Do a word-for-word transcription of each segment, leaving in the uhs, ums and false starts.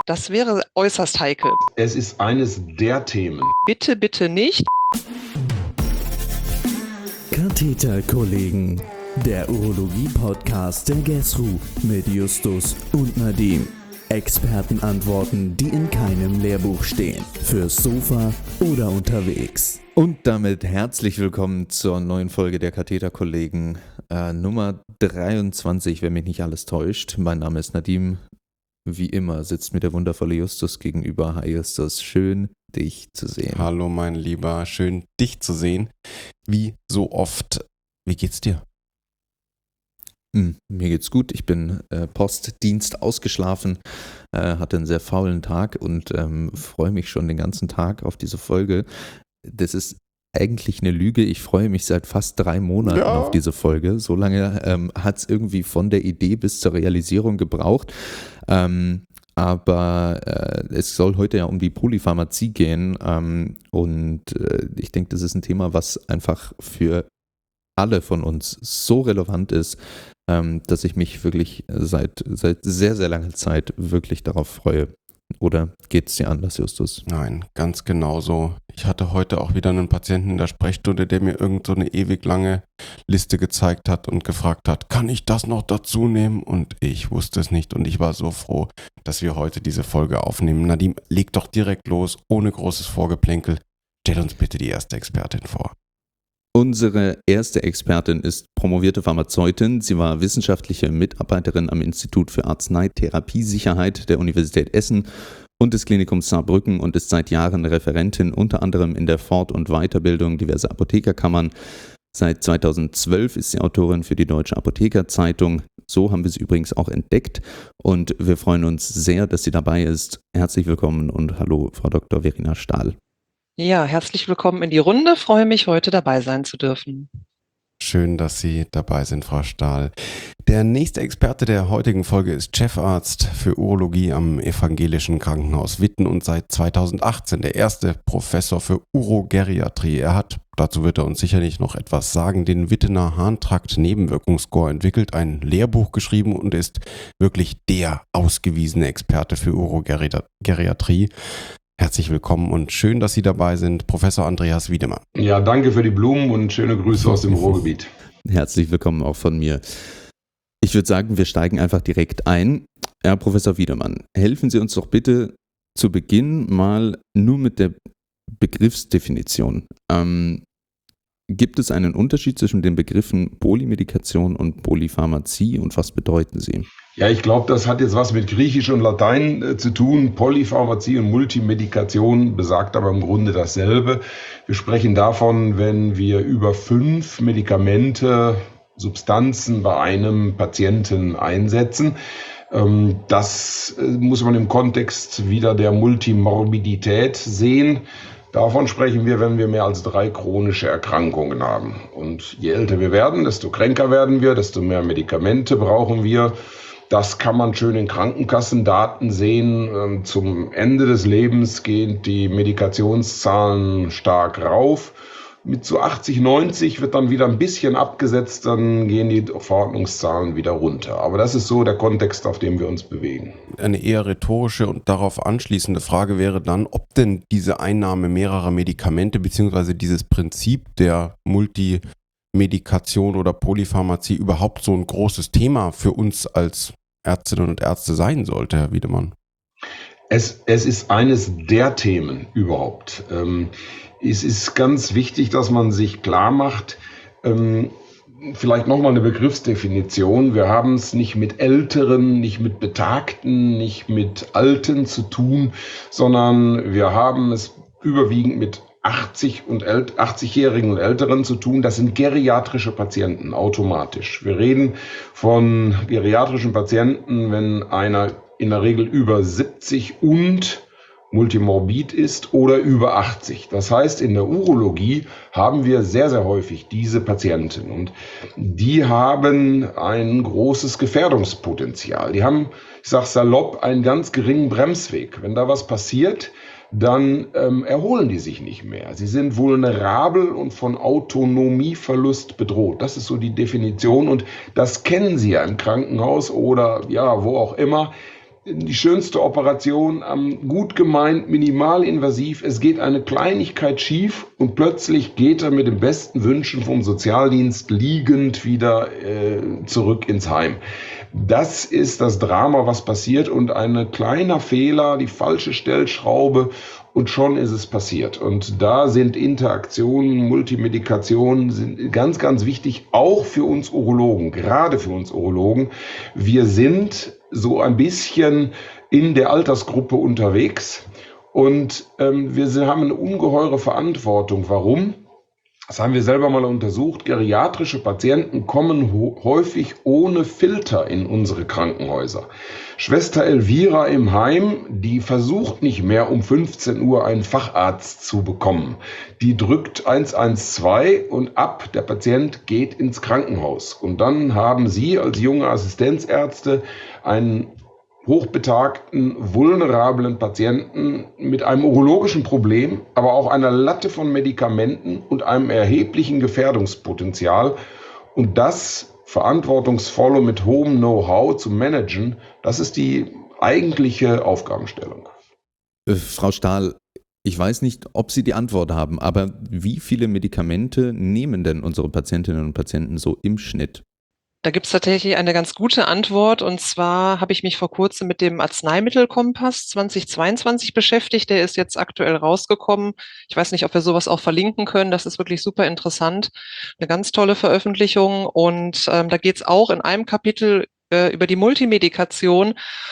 Das wäre äußerst heikel. Es ist eines der Themen. Bitte, bitte nicht. Katheterkollegen, der Urologie-Podcast der GESRU mit Justus und Nadim. Expertenantworten, die in keinem Lehrbuch stehen. Fürs Sofa oder unterwegs. Und damit herzlich willkommen zur neuen Folge der Katheterkollegen, äh, Nummer dreiundzwanzig, wenn mich nicht alles täuscht. Mein Name ist Nadim. Wie immer sitzt mir der wundervolle Justus gegenüber. Hi Justus, schön dich zu sehen. Hallo mein Lieber, schön dich zu sehen. Wie so oft. Wie geht's dir? Hm, mir geht's gut. Ich bin äh, Postdienst ausgeschlafen, äh, hatte einen sehr faulen Tag und ähm, freue mich schon den ganzen Tag auf diese Folge. Das ist eigentlich eine Lüge. Ich freue mich seit fast drei Monaten ja. auf diese Folge. So lange ähm, hat es irgendwie von der Idee bis zur Realisierung gebraucht. Ähm, aber äh, es soll heute ja um die Polypharmazie gehen. Ähm, und äh, ich denke, das ist ein Thema, was einfach für alle von uns so relevant ist, ähm, dass ich mich wirklich seit, seit sehr, sehr langer Zeit wirklich darauf freue. Oder geht es dir anders, Justus? Nein, ganz genauso. Ich hatte heute auch wieder einen Patienten in der Sprechstunde, der mir irgend so eine ewig lange Liste gezeigt hat und gefragt hat, kann ich das noch dazu nehmen? Und ich wusste es nicht und ich war so froh, dass wir heute diese Folge aufnehmen. Nadim, leg doch direkt los, ohne großes Vorgeplänkel. Stell uns bitte die erste Expertin vor. Unsere erste Expertin ist promovierte Pharmazeutin. Sie war wissenschaftliche Mitarbeiterin am Institut für Arzneitherapiesicherheit der Universität Essen und des Klinikums Saarbrücken und ist seit Jahren Referentin unter anderem in der Fort- und Weiterbildung diverser Apothekerkammern. Seit zweitausendzwölf ist sie Autorin für die Deutsche Apothekerzeitung. So haben wir sie übrigens auch entdeckt und wir freuen uns sehr, dass sie dabei ist. Herzlich willkommen und hallo, Frau Doktor Verena Stahl. Ja, herzlich willkommen in die Runde. Freue mich, heute dabei sein zu dürfen. Schön, dass Sie dabei sind, Frau Stahl. Der nächste Experte der heutigen Folge ist Chefarzt für Urologie am Evangelischen Krankenhaus Witten und seit zweitausendachtzehn der erste Professor für Urogeriatrie. Er hat, dazu wird er uns sicherlich noch etwas sagen, den Wittener Harntrakt-Nebenwirkungsscore entwickelt, ein Lehrbuch geschrieben und ist wirklich der ausgewiesene Experte für Urogeriatrie. Herzlich willkommen und schön, dass Sie dabei sind, Professor Andreas Wiedemann. Ja, danke für die Blumen und schöne Grüße aus dem Ruhrgebiet. Herzlich willkommen auch von mir. Ich würde sagen, wir steigen einfach direkt ein. Herr Professor Wiedemann, helfen Sie uns doch bitte zu Beginn mal nur mit der Begriffsdefinition. Ähm, gibt es einen Unterschied zwischen den Begriffen Polymedikation und Polypharmazie und was bedeuten sie? Ja, ich glaube, das hat jetzt was mit Griechisch und Latein äh, zu tun. Polypharmazie und Multimedikation besagt aber im Grunde dasselbe. Wir sprechen davon, wenn wir über fünf Medikamente, Substanzen bei einem Patienten einsetzen. Ähm, das äh, muss man im Kontext wieder der Multimorbidität sehen. Davon sprechen wir, wenn wir mehr als drei chronische Erkrankungen haben. Und je älter wir werden, desto kränker werden wir, desto mehr Medikamente brauchen wir. Das kann man schön in Krankenkassendaten sehen. Zum Ende des Lebens gehen die Medikationszahlen stark rauf. Mit so achtzig, neunzig wird dann wieder ein bisschen abgesetzt, dann gehen die Verordnungszahlen wieder runter. Aber das ist so der Kontext, auf dem wir uns bewegen. Eine eher rhetorische und darauf anschließende Frage wäre dann, ob denn diese Einnahme mehrerer Medikamente bzw. dieses Prinzip der Multimedikation oder Polypharmazie überhaupt so ein großes Thema für uns als Ärztinnen und Ärzte sein sollte, Herr Wiedemann. Es, es ist eines der Themen überhaupt. Ähm, es ist ganz wichtig, dass man sich klar macht, ähm, vielleicht nochmal eine Begriffsdefinition. Wir haben es nicht mit Älteren, nicht mit Betagten, nicht mit Alten zu tun, sondern wir haben es überwiegend mit achtzig und achtzigjährigen und Älteren zu tun. Das sind geriatrische Patienten automatisch. Wir reden von geriatrischen Patienten, wenn einer in der Regel über siebzig und multimorbid ist oder über achtzig. Das heißt, in der Urologie haben wir sehr, sehr häufig diese Patienten und die haben ein großes Gefährdungspotenzial. Die haben, ich sage salopp, einen ganz geringen Bremsweg. Wenn da was passiert, dann ähm, erholen die sich nicht mehr. Sie sind vulnerabel und von Autonomieverlust bedroht. Das ist so die Definition und das kennen Sie ja im Krankenhaus oder ja, wo auch immer. die schönste Operation, ähm, gut gemeint, minimalinvasiv. Es geht eine Kleinigkeit schief und plötzlich geht er mit den besten Wünschen vom Sozialdienst liegend wieder äh, zurück ins Heim. Das ist das Drama, was passiert, und ein kleiner Fehler, die falsche Stellschraube, und schon ist es passiert. Und da sind Interaktionen, Multimedikationen sind ganz, ganz wichtig, auch für uns Urologen, gerade für uns Urologen. Wir sind so ein bisschen in der Altersgruppe unterwegs und ähm, wir haben eine ungeheure Verantwortung. Warum? Das haben wir selber mal untersucht. Geriatrische Patienten kommen ho- häufig ohne Filter in unsere Krankenhäuser. Schwester Elvira im Heim, die versucht nicht mehr um fünfzehn Uhr einen Facharzt zu bekommen. Die drückt eins eins zwei und ab, der Patient geht ins Krankenhaus. Und dann haben Sie als junge Assistenzärzte einen hochbetagten, vulnerablen Patienten mit einem urologischen Problem, aber auch einer Latte von Medikamenten und einem erheblichen Gefährdungspotenzial. Und das verantwortungsvoll und mit hohem Know-how zu managen, das ist die eigentliche Aufgabenstellung. Äh, Frau Stahl, ich weiß nicht, ob Sie die Antwort haben, aber wie viele Medikamente nehmen denn unsere Patientinnen und Patienten so im Schnitt? Da gibt es tatsächlich eine ganz gute Antwort, und zwar habe ich mich vor kurzem mit dem Arzneimittelkompass zweitausendzweiundzwanzig beschäftigt. Der ist jetzt aktuell rausgekommen. Ich weiß nicht, ob wir sowas auch verlinken können. Das ist wirklich super interessant. Eine ganz tolle Veröffentlichung, und ähm, da geht es auch in einem Kapitel äh, über die Multimedikation,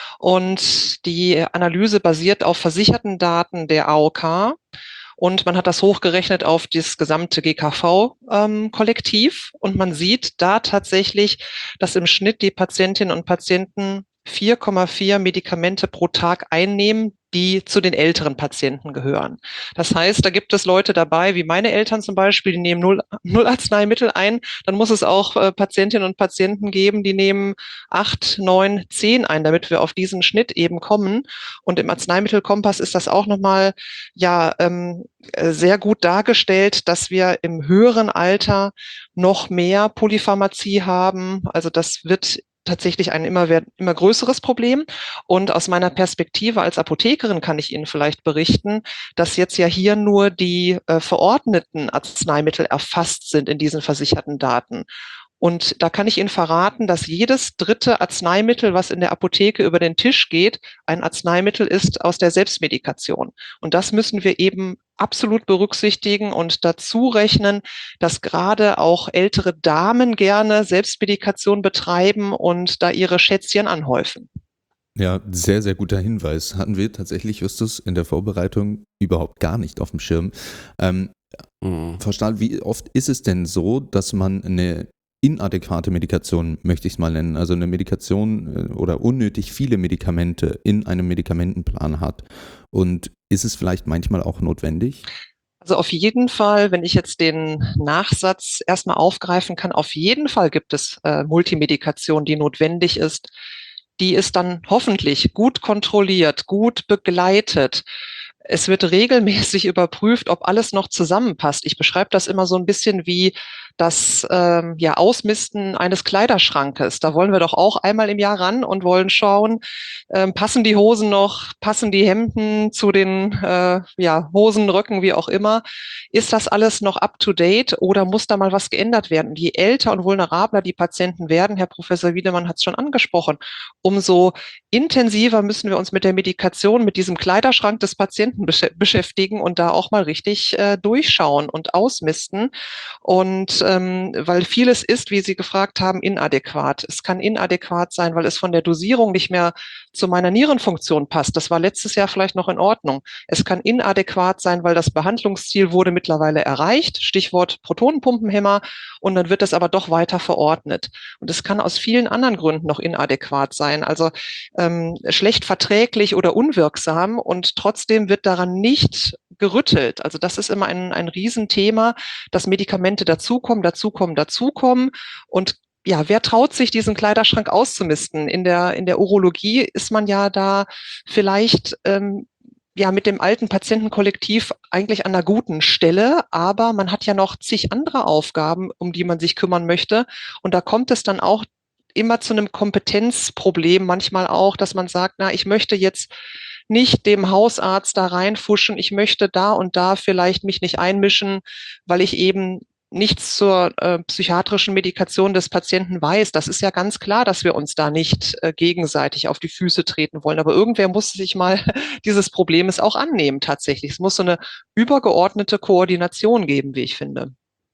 und die Analyse basiert auf versicherten Daten der A O K. Und man hat das hochgerechnet auf das gesamte G K V-Kollektiv. Ähm, und man sieht da tatsächlich, dass im Schnitt die Patientinnen und Patienten vier Komma vier Medikamente pro Tag einnehmen, die zu den älteren Patienten gehören. Das heißt, da gibt es Leute dabei, wie meine Eltern zum Beispiel, die nehmen null, null Arzneimittel ein. Dann muss es auch äh, Patientinnen und Patienten geben, die nehmen acht, neun, zehn ein, damit wir auf diesen Schnitt eben kommen. Und im Arzneimittelkompass ist das auch nochmal ja ähm, sehr gut dargestellt, dass wir im höheren Alter noch mehr Polypharmazie haben. Also das wird tatsächlich ein immer, immer größeres Problem. Und aus meiner Perspektive als Apothekerin kann ich Ihnen vielleicht berichten, dass jetzt ja hier nur die äh, verordneten Arzneimittel erfasst sind in diesen versicherten Daten. Und da kann ich Ihnen verraten, dass jedes dritte Arzneimittel, was in der Apotheke über den Tisch geht, ein Arzneimittel ist aus der Selbstmedikation. Und das müssen wir eben absolut berücksichtigen und dazu rechnen, dass gerade auch ältere Damen gerne Selbstmedikation betreiben und da ihre Schätzchen anhäufen. Ja, sehr, sehr guter Hinweis. Hatten wir tatsächlich, Justus, in der Vorbereitung überhaupt gar nicht auf dem Schirm. Ähm, mhm. Frau Stahl, wie oft ist es denn so, dass man eine inadäquate Medikation, möchte ich es mal nennen, also eine Medikation oder unnötig viele Medikamente in einem Medikamentenplan hat? Und ist es vielleicht manchmal auch notwendig? Also auf jeden Fall, wenn ich jetzt den Nachsatz erstmal aufgreifen kann, auf jeden Fall gibt es äh, Multimedikation, die notwendig ist. Die ist dann hoffentlich gut kontrolliert, gut begleitet. Es wird regelmäßig überprüft, ob alles noch zusammenpasst. Ich beschreibe das immer so ein bisschen wie das ähm, ja, Ausmisten eines Kleiderschrankes. Da wollen wir doch auch einmal im Jahr ran und wollen schauen, ähm, passen die Hosen noch, passen die Hemden zu den äh, ja, Hosen, Röcken, wie auch immer. Ist das alles noch up-to-date oder muss da mal was geändert werden? Und je älter und vulnerabler die Patienten werden, Herr Professor Wiedemann hat es schon angesprochen, umso intensiver müssen wir uns mit der Medikation, mit diesem Kleiderschrank des Patienten besch- beschäftigen und da auch mal richtig äh, durchschauen und ausmisten. Und ähm, weil vieles ist, wie Sie gefragt haben, inadäquat. Es kann inadäquat sein, weil es von der Dosierung nicht mehr zu meiner Nierenfunktion passt. Das war letztes Jahr vielleicht noch in Ordnung. Es kann inadäquat sein, weil das Behandlungsziel wurde mittlerweile erreicht, Stichwort Protonenpumpenhemmer, und dann wird es aber doch weiter verordnet. Und es kann aus vielen anderen Gründen noch inadäquat sein, also ähm, schlecht verträglich oder unwirksam, und trotzdem wird daran nicht gerüttelt. Also das ist immer ein, ein Riesenthema, dass Medikamente dazukommen, dazukommen, dazukommen. Und ja, wer traut sich, diesen Kleiderschrank auszumisten? In der, in der Urologie ist man ja da vielleicht ähm, ja mit dem alten Patientenkollektiv eigentlich an einer guten Stelle, aber man hat ja noch zig andere Aufgaben, um die man sich kümmern möchte. Und da kommt es dann auch immer zu einem Kompetenzproblem, manchmal auch, dass man sagt, na, ich möchte jetzt nicht dem Hausarzt da reinfuschen, ich möchte da und da vielleicht mich nicht einmischen, weil ich eben nichts zur äh, psychiatrischen Medikation des Patienten weiß. Das ist ja ganz klar, dass wir uns da nicht äh, gegenseitig auf die Füße treten wollen. Aber irgendwer muss sich mal dieses Problems auch annehmen tatsächlich. Es muss so eine übergeordnete Koordination geben, wie ich finde.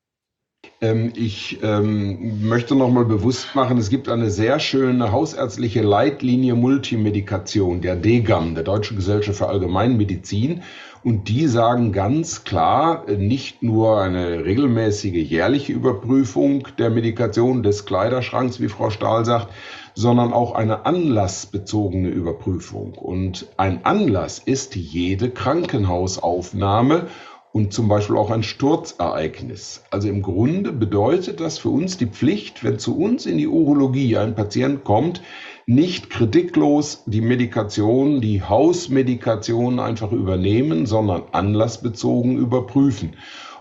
Ähm, ich ähm, möchte nochmal bewusst machen, es gibt eine sehr schöne hausärztliche Leitlinie Multimedikation, der D G A M, der Deutschen Gesellschaft für Allgemeinmedizin. Und die sagen ganz klar, nicht nur eine regelmäßige jährliche Überprüfung der Medikation des Kleiderschranks, wie Frau Stahl sagt, sondern auch eine anlassbezogene Überprüfung. Und ein Anlass ist jede Krankenhausaufnahme und zum Beispiel auch ein Sturzereignis. Also im Grunde bedeutet das für uns die Pflicht, wenn zu uns in die Urologie ein Patient kommt, nicht kritiklos die Medikation, die Hausmedikation einfach übernehmen, sondern anlassbezogen überprüfen.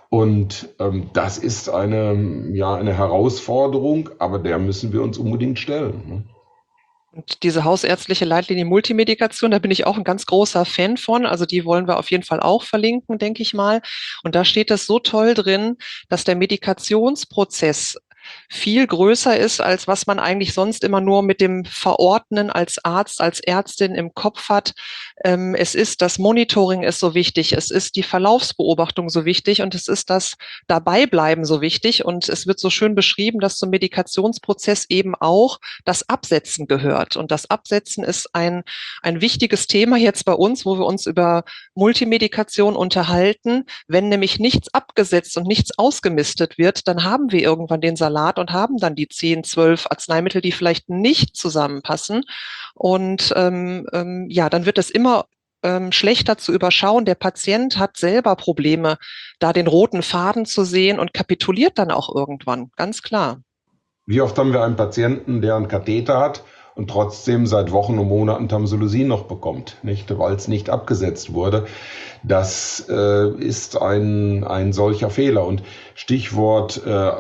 Und ähm, das ist eine, ja, eine Herausforderung, aber der müssen wir uns unbedingt stellen, ne? Und diese hausärztliche Leitlinie Multimedikation, da bin ich auch ein ganz großer Fan von. Also die wollen wir auf jeden Fall auch verlinken, denke ich mal. Und da steht es so toll drin, dass der Medikationsprozess viel größer ist, als was man eigentlich sonst immer nur mit dem Verordnen als Arzt, als Ärztin im Kopf hat. Ähm, es ist das Monitoring ist so wichtig, es ist die Verlaufsbeobachtung so wichtig und es ist das Dabeibleiben so wichtig. Und es wird so schön beschrieben, dass zum Medikationsprozess eben auch das Absetzen gehört. Und das Absetzen ist ein, ein wichtiges Thema jetzt bei uns, wo wir uns über Multimedikation unterhalten. Wenn nämlich nichts abgesetzt und nichts ausgemistet wird, dann haben wir irgendwann den Salat und haben dann die zehn, zwölf Arzneimittel, die vielleicht nicht zusammenpassen. Und ähm, ähm, ja, dann wird es immer ähm, schlechter zu überschauen. Der Patient hat selber Probleme, da den roten Faden zu sehen und kapituliert dann auch irgendwann, ganz klar. Wie oft haben wir einen Patienten, der einen Katheter hat und trotzdem seit Wochen und Monaten Tamsulosin noch bekommt, nicht, weil es nicht abgesetzt wurde. Das äh, ist ein, ein solcher Fehler. Und Stichwort äh,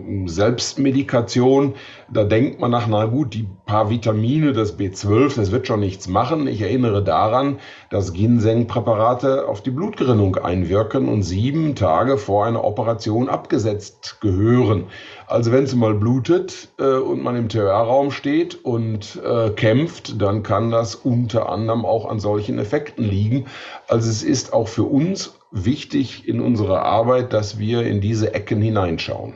Selbstmedikation, da denkt man nach, na gut, die paar Vitamine, das B zwölf, das wird schon nichts machen. Ich erinnere daran, dass Ginseng-Präparate auf die Blutgerinnung einwirken und sieben Tage vor einer Operation abgesetzt gehören. Also wenn es mal blutet äh, und man im T Ö R-Raum steht und äh, kämpft, dann kann das unter anderem auch an solchen Effekten liegen. Also es ist auch für uns wichtig in unserer Arbeit, dass wir in diese Ecken hineinschauen.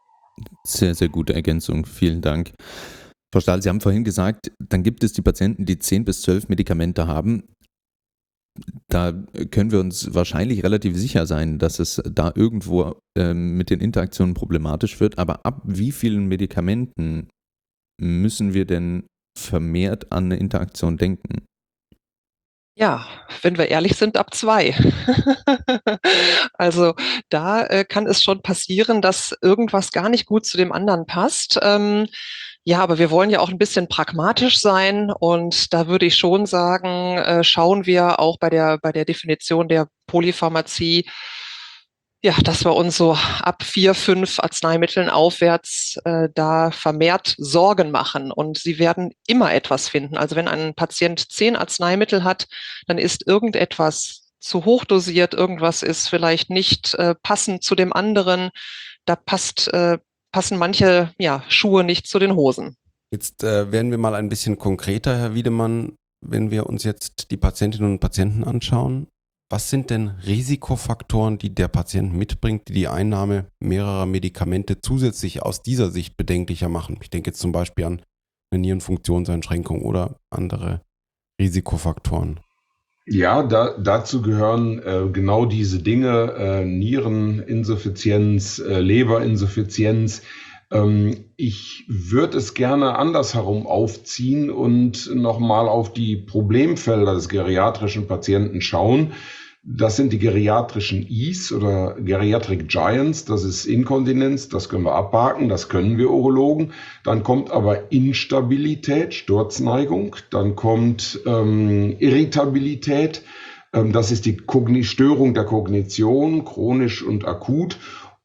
Sehr, sehr gute Ergänzung. Vielen Dank. Frau Stahl, Sie haben vorhin gesagt, dann gibt es die Patienten, die zehn bis zwölf Medikamente haben. Da können wir uns wahrscheinlich relativ sicher sein, dass es da irgendwo ähm, mit den Interaktionen problematisch wird. Aber ab wie vielen Medikamenten müssen wir denn vermehrt an eine Interaktion denken? Ja, wenn wir ehrlich sind, ab zwei. Also da äh, kann es schon passieren, dass irgendwas gar nicht gut zu dem anderen passt. Ähm, ja, aber wir wollen ja auch ein bisschen pragmatisch sein und da würde ich schon sagen, äh, schauen wir auch bei der bei der Definition der Polypharmazie, ja, dass wir uns so ab vier, fünf Arzneimitteln aufwärts äh, da vermehrt Sorgen machen. Und Sie werden immer etwas finden. Also wenn ein Patient zehn Arzneimittel hat, dann ist irgendetwas zu hoch dosiert, irgendwas ist vielleicht nicht äh, passend zu dem anderen. Da passt, äh, passen manche ja, Schuhe nicht zu den Hosen. Jetzt äh, werden wir mal ein bisschen konkreter, Herr Wiedemann, wenn wir uns jetzt die Patientinnen und Patienten anschauen. Was sind denn Risikofaktoren, die der Patient mitbringt, die die Einnahme mehrerer Medikamente zusätzlich aus dieser Sicht bedenklicher machen? Ich denke jetzt zum Beispiel an eine Nierenfunktionseinschränkung oder andere Risikofaktoren. Ja, da, dazu gehören äh, genau diese Dinge, äh, Niereninsuffizienz, äh, Leberinsuffizienz. Ähm, ich würde es gerne andersherum aufziehen und nochmal auf die Problemfelder des geriatrischen Patienten schauen. Das sind die geriatrischen Is oder Geriatric Giants, das ist Inkontinenz, das können wir abhaken, das können wir Urologen. Dann kommt aber Instabilität, Sturzneigung, dann kommt ähm, Irritabilität, ähm, das ist die Kogni- Störung der Kognition, chronisch und akut.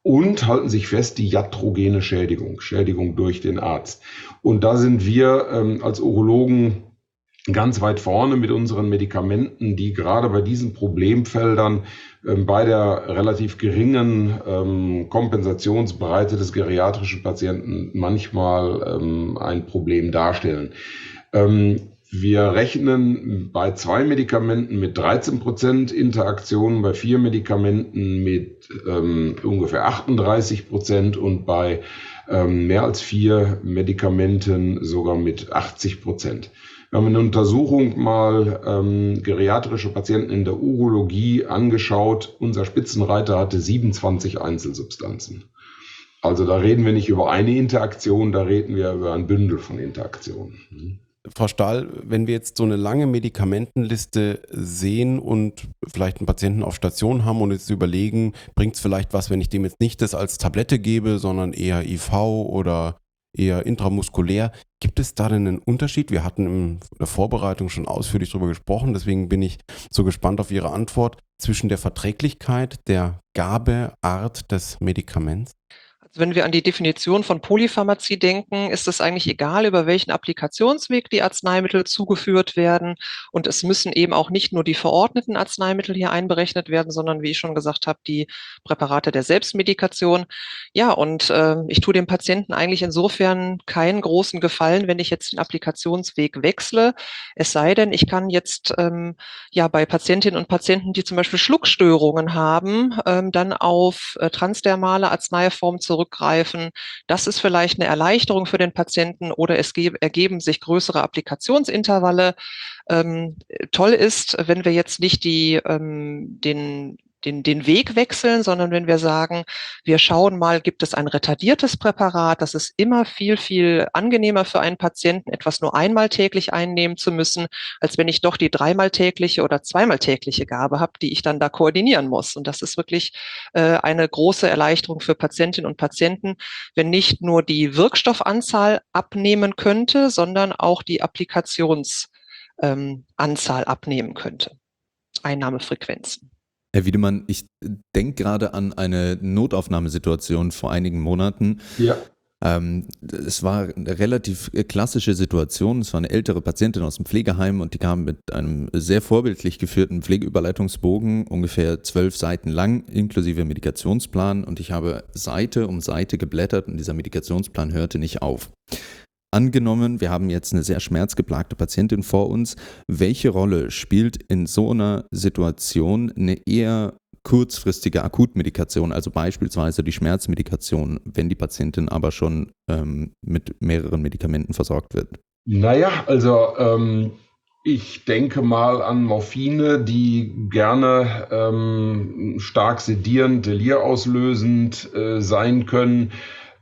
und halten sich fest, die iatrogene Schädigung, Schädigung durch den Arzt. Und da sind wir ähm, als Urologen ganz weit vorne mit unseren Medikamenten, die gerade bei diesen Problemfeldern ähm, bei der relativ geringen ähm, Kompensationsbreite des geriatrischen Patienten manchmal ähm, ein Problem darstellen. Ähm, Wir rechnen bei zwei Medikamenten mit dreizehn Prozent Interaktion, bei vier Medikamenten mit ähm, ungefähr achtunddreißig Prozent und bei ähm, mehr als vier Medikamenten sogar mit achtzig Prozent. Wir haben eine Untersuchung mal ähm, geriatrische Patienten in der Urologie angeschaut. Unser Spitzenreiter hatte siebenundzwanzig Einzelsubstanzen. Also da reden wir nicht über eine Interaktion, da reden wir über ein Bündel von Interaktionen. Frau Stahl, wenn wir jetzt so eine lange Medikamentenliste sehen und vielleicht einen Patienten auf Station haben und jetzt überlegen, bringt es vielleicht was, wenn ich dem jetzt nicht das als Tablette gebe, sondern eher I V oder eher intramuskulär, gibt es da denn einen Unterschied? Wir hatten in der Vorbereitung schon ausführlich darüber gesprochen, deswegen bin ich so gespannt auf Ihre Antwort zwischen der Verträglichkeit, der Gabeart des Medikaments. Wenn wir an die Definition von Polypharmazie denken, ist es eigentlich egal, über welchen Applikationsweg die Arzneimittel zugeführt werden. Und es müssen eben auch nicht nur die verordneten Arzneimittel hier einberechnet werden, sondern, wie ich schon gesagt habe, die Präparate der Selbstmedikation. Ja, und äh, ich tue dem Patienten eigentlich insofern keinen großen Gefallen, wenn ich jetzt den Applikationsweg wechsle. Es sei denn, ich kann jetzt ähm, ja bei Patientinnen und Patienten, die zum Beispiel Schluckstörungen haben, ähm, dann auf äh, transdermale Arzneiformen zurück zurückgreifen. Das ist vielleicht eine Erleichterung für den Patienten oder es ergeben sich größere Applikationsintervalle. Ähm, toll ist, wenn wir jetzt nicht die, ähm, den Den, den Weg wechseln, sondern wenn wir sagen, wir schauen mal, gibt es ein retardiertes Präparat, das ist immer viel, viel angenehmer für einen Patienten, etwas nur einmal täglich einnehmen zu müssen, als wenn ich doch die dreimal tägliche oder zweimal tägliche Gabe habe, die ich dann da koordinieren muss. Und das ist wirklich äh, eine große Erleichterung für Patientinnen und Patienten, wenn nicht nur die Wirkstoffanzahl abnehmen könnte, sondern auch die Applikationsanzahl ähm, Anzahl abnehmen könnte. Einnahmefrequenzen. Herr Wiedemann, ich denke gerade an eine Notaufnahmesituation vor einigen Monaten. Ja. Ähm, es war eine relativ klassische Situation. Es war eine ältere Patientin aus dem Pflegeheim und die kam mit einem sehr vorbildlich geführten Pflegeüberleitungsbogen, ungefähr zwölf Seiten lang, inklusive Medikationsplan. Und ich habe Seite um Seite geblättert und dieser Medikationsplan hörte nicht auf. Angenommen, wir haben jetzt eine sehr schmerzgeplagte Patientin vor uns. Welche Rolle spielt in so einer Situation eine eher kurzfristige Akutmedikation, also beispielsweise die Schmerzmedikation, wenn die Patientin aber schon ähm, mit mehreren Medikamenten versorgt wird? Naja, also ähm, ich denke mal an Morphine, die gerne ähm, stark sedierend, delirauslösend äh, sein können.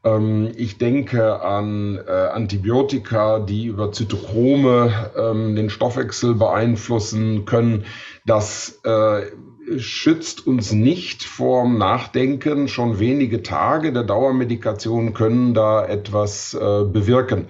Ich denke an äh, Antibiotika, die über Zytochrome ähm, den Stoffwechsel beeinflussen können. Das äh, schützt uns nicht vorm Nachdenken. Schon wenige Tage der Dauermedikation können da etwas äh, bewirken.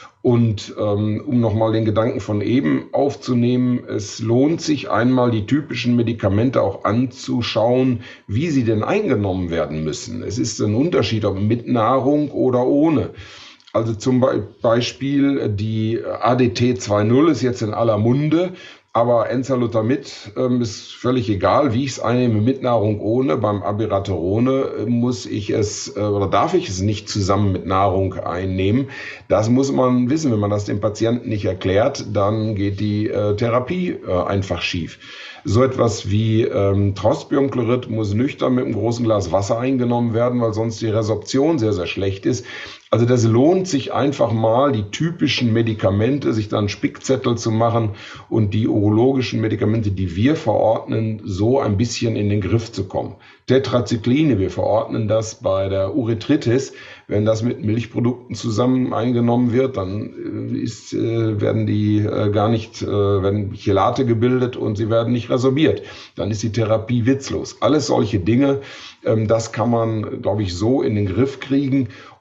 Und ähm, um nochmal den Gedanken von eben aufzunehmen, es lohnt sich einmal die typischen Medikamente auch anzuschauen, wie sie denn eingenommen werden müssen. Es ist ein Unterschied, ob mit Nahrung oder ohne. Also zum Beispiel die A D T zwei Punkt null ist jetzt in aller Munde. Aber Enzalutamid ähm, ist völlig egal, wie ich es einnehme, mit Nahrung, ohne. Beim Abiraterone äh, muss ich es äh, oder darf ich es nicht zusammen mit Nahrung einnehmen. Das muss man wissen. Wenn man das dem Patienten nicht erklärt, dann geht die äh, Therapie äh, einfach schief. So etwas wie ähm, Trospiumchlorid muss nüchtern mit einem großen Glas Wasser eingenommen werden, weil sonst die Resorption sehr, sehr schlecht ist. Also das lohnt sich einfach mal, die typischen Medikamente, sich dann einen Spickzettel zu machen und die urologischen Medikamente, die wir verordnen, so ein bisschen in den Griff zu kommen. Tetracycline, wir verordnen das bei der Urethritis. Wenn das mit Milchprodukten zusammen eingenommen wird, dann ist, äh, werden die äh, gar nicht, äh, werden Chelate gebildet und sie werden nicht resorbiert. Dann ist die Therapie witzlos. Alles solche Dinge, ähm, das kann man, glaube ich, so in den Griff kriegen.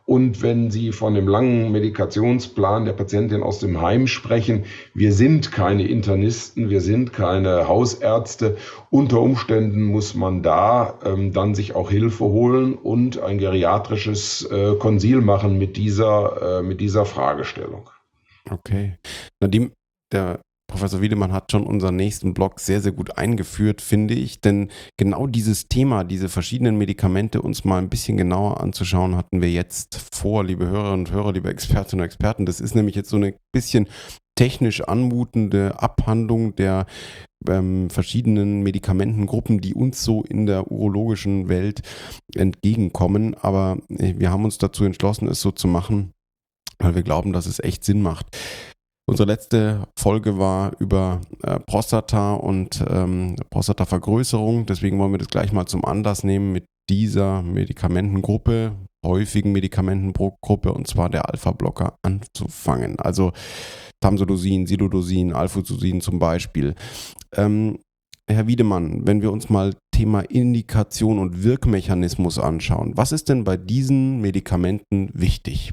Und wenn Sie von dem langen Medikationsplan der Patientin aus dem Heim sprechen, wir sind keine Internisten, wir sind keine Hausärzte. Unter Umständen muss man da ähm, dann sich auch Hilfe holen und ein geriatrisches äh, Konsil machen mit dieser, äh, mit dieser Fragestellung. Okay. Nadim, der Professor Wiedemann hat schon unseren nächsten Blog sehr, sehr gut eingeführt, finde ich. Denn genau dieses Thema, diese verschiedenen Medikamente uns mal ein bisschen genauer anzuschauen, hatten wir jetzt vor, liebe Hörerinnen und Hörer, liebe Expertinnen und Experten. Das ist nämlich jetzt so eine bisschen technisch anmutende Abhandlung der ähm, verschiedenen Medikamentengruppen, die uns so in der urologischen Welt entgegenkommen. Aber äh, wir haben uns dazu entschlossen, es so zu machen, weil wir glauben, dass es echt Sinn macht. Unsere letzte Folge war über äh, Prostata und ähm, Prostatavergrößerung. Deswegen wollen wir das gleich mal zum Anlass nehmen, mit dieser Medikamentengruppe, häufigen Medikamentengruppe, und zwar der Alpha-Blocker anzufangen. Also Tamsulosin, Silodosin, Alfuzosin zum Beispiel. Ähm, Herr Wiedemann, wenn wir uns mal Thema Indikation und Wirkmechanismus anschauen, was ist denn bei diesen Medikamenten wichtig?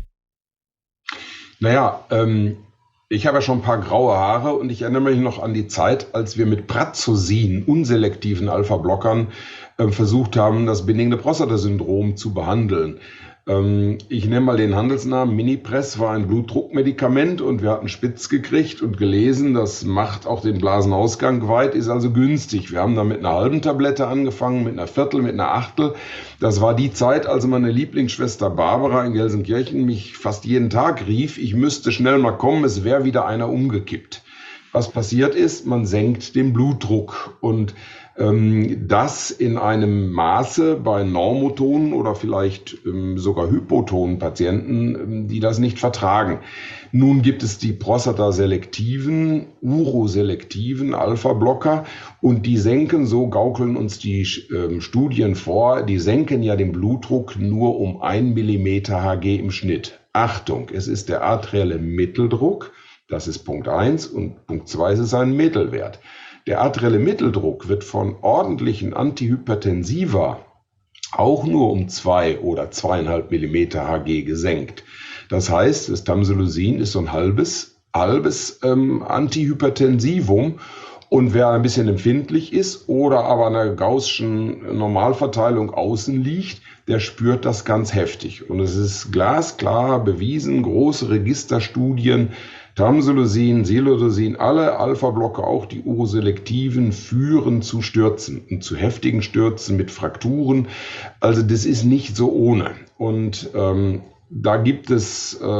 Naja, ähm, ich habe ja schon ein paar graue Haare und ich erinnere mich noch an die Zeit, als wir mit Prazosin, unselektiven Alpha-Blockern, äh, versucht haben, das benigne Prostata-Syndrom zu behandeln. Ähm, ich nenne mal den Handelsnamen. Minipress war ein Blutdruckmedikament und wir hatten spitz gekriegt und gelesen, das macht auch den Blasenausgang weit, ist also günstig. Wir haben dann mit einer halben Tablette angefangen, mit einer Viertel, mit einer Achtel. Das war die Zeit, als meine Lieblingsschwester Barbara in Gelsenkirchen mich fast jeden Tag rief, ich müsste schnell mal kommen, es wäre wieder einer umgekippt. Was passiert ist, man senkt den Blutdruck und ähm, das in einem Maße bei normotonen oder vielleicht ähm, sogar hypotonen Patienten, ähm, die das nicht vertragen. Nun gibt es die prostataselektiven, uroselektiven Alpha-Blocker und die senken, so gaukeln uns die äh, Studien vor, die senken ja den Blutdruck nur um ein Millimeter Hg im Schnitt. Achtung, es ist der arterielle Mitteldruck, das ist Punkt eins und Punkt zwei ist ein Mittelwert. Der arterielle Mitteldruck wird von ordentlichen Antihypertensiva auch nur um zwei oder zweieinhalb Millimeter Hg gesenkt. Das heißt, das Tamsulosin ist so ein halbes, halbes ähm, Antihypertensivum. Und wer ein bisschen empfindlich ist oder aber einer gaußschen Normalverteilung außen liegt, der spürt das ganz heftig. Und es ist glasklar bewiesen, große Registerstudien, Tamsulosin, Silodosin, alle Alpha-Blocker, auch die uroselektiven, führen zu Stürzen und zu heftigen Stürzen mit Frakturen. Also das ist nicht so ohne. Und ähm, da gibt es äh,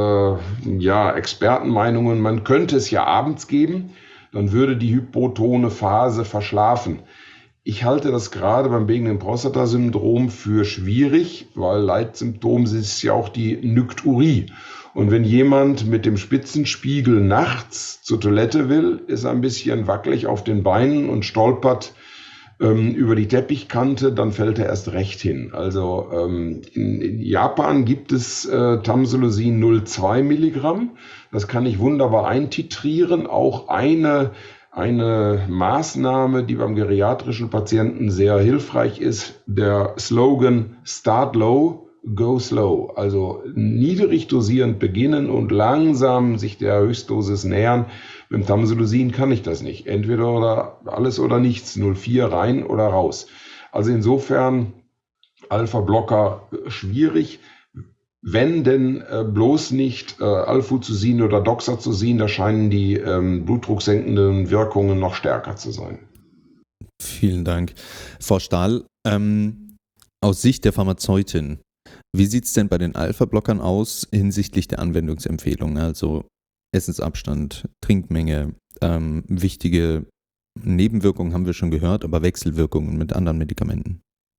ja Expertenmeinungen, man könnte es ja abends geben, dann würde die hypotone Phase verschlafen. Ich halte das gerade beim benignen Prostata-Syndrom für schwierig, weil Leitsymptom ist ja auch die Nykturie. Und wenn jemand mit dem Spitzenspiegel nachts zur Toilette will, ist er ein bisschen wackelig auf den Beinen und stolpert ähm, über die Teppichkante, dann fällt er erst recht hin. Also ähm, in, in Japan gibt es äh, Tamsulosin null Komma zwei Milligramm. Das kann ich wunderbar eintitrieren. Auch eine, eine Maßnahme, die beim geriatrischen Patienten sehr hilfreich ist, der Slogan Start Low, Go Slow. Also niedrig dosierend beginnen und langsam sich der Höchstdosis nähern. Mit dem Tamsulosin kann ich das nicht. Entweder oder alles oder nichts. null Komma vier rein oder raus. Also insofern Alpha-Blocker schwierig. Wenn denn äh, bloß nicht äh, Alfuzosin oder Doxazosin, da scheinen die ähm, blutdrucksenkenden Wirkungen noch stärker zu sein. Vielen Dank. Frau Stahl, ähm, aus Sicht der Pharmazeutin, wie sieht es denn bei den Alpha-Blockern aus hinsichtlich der Anwendungsempfehlungen? Also Essensabstand, Trinkmenge, ähm, wichtige Nebenwirkungen haben wir schon gehört, aber Wechselwirkungen mit anderen Medikamenten.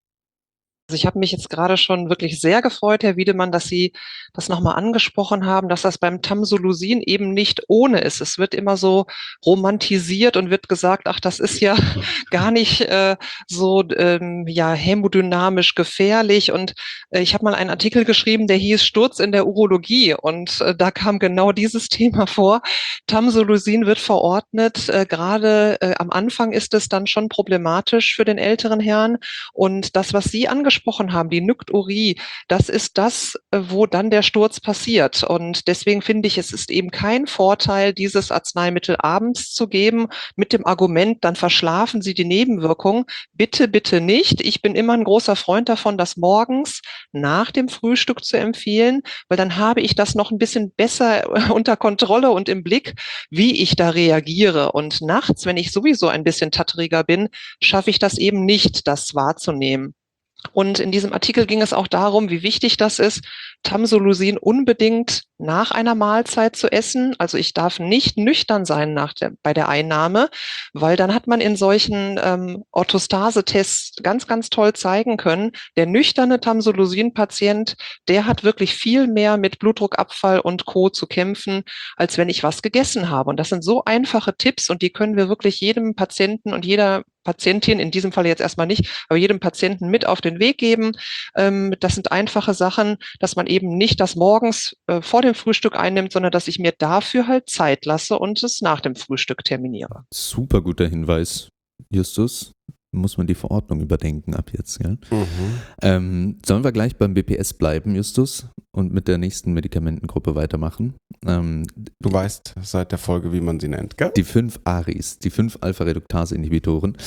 Also ich habe mich jetzt gerade schon wirklich sehr gefreut, Herr Wiedemann, dass Sie das nochmal angesprochen haben, dass das beim Tamsulosin eben nicht ohne ist. Es wird immer so romantisiert und wird gesagt, ach, das ist ja gar nicht äh, so ähm, ja hämodynamisch gefährlich. Und äh, ich habe mal einen Artikel geschrieben, der hieß Sturz in der Urologie. Und äh, da kam genau dieses Thema vor. Tamsulosin wird verordnet. Äh, gerade äh, am Anfang ist es dann schon problematisch für den älteren Herrn. Und das, was Sie angesprochen angesprochen haben, die Nykturie, das ist das, äh, wo dann der Sturz passiert. Und deswegen finde ich, es ist eben kein Vorteil, dieses Arzneimittel abends zu geben, mit dem Argument, dann verschlafen Sie die Nebenwirkungen. Bitte, bitte nicht. Ich bin immer ein großer Freund davon, das morgens nach dem Frühstück zu empfehlen, weil dann habe ich das noch ein bisschen besser unter Kontrolle und im Blick, wie ich da reagiere. Und nachts, wenn ich sowieso ein bisschen tatteriger bin, schaffe ich das eben nicht, das wahrzunehmen. Und in diesem Artikel ging es auch darum, wie wichtig das ist, Tamsulosin unbedingt nach einer Mahlzeit zu essen. Also ich darf nicht nüchtern sein nach der, bei der Einnahme, weil dann hat man in solchen ähm, Orthostase-Tests ganz, ganz toll zeigen können, der nüchterne Tamsulosin-Patient, der hat wirklich viel mehr mit Blutdruckabfall und Co. zu kämpfen, als wenn ich was gegessen habe. Und das sind so einfache Tipps und die können wir wirklich jedem Patienten und jeder Patientin, in diesem Fall jetzt erstmal nicht, aber jedem Patienten mit auf den Weg geben. Ähm, das sind einfache Sachen, dass man eben nicht das morgens äh, vor dem Frühstück einnimmt, sondern dass ich mir dafür halt Zeit lasse und es nach dem Frühstück terminiere. Super guter Hinweis, Justus. Muss man die Verordnung überdenken ab jetzt, gell? Mhm. Ähm, sollen wir gleich beim B P S bleiben, Justus, und mit der nächsten Medikamentengruppe weitermachen? Ähm, du weißt seit der Folge, wie man sie nennt, gell? Die fünf A R Is, die fünf Alpha-Reduktase-Inhibitoren.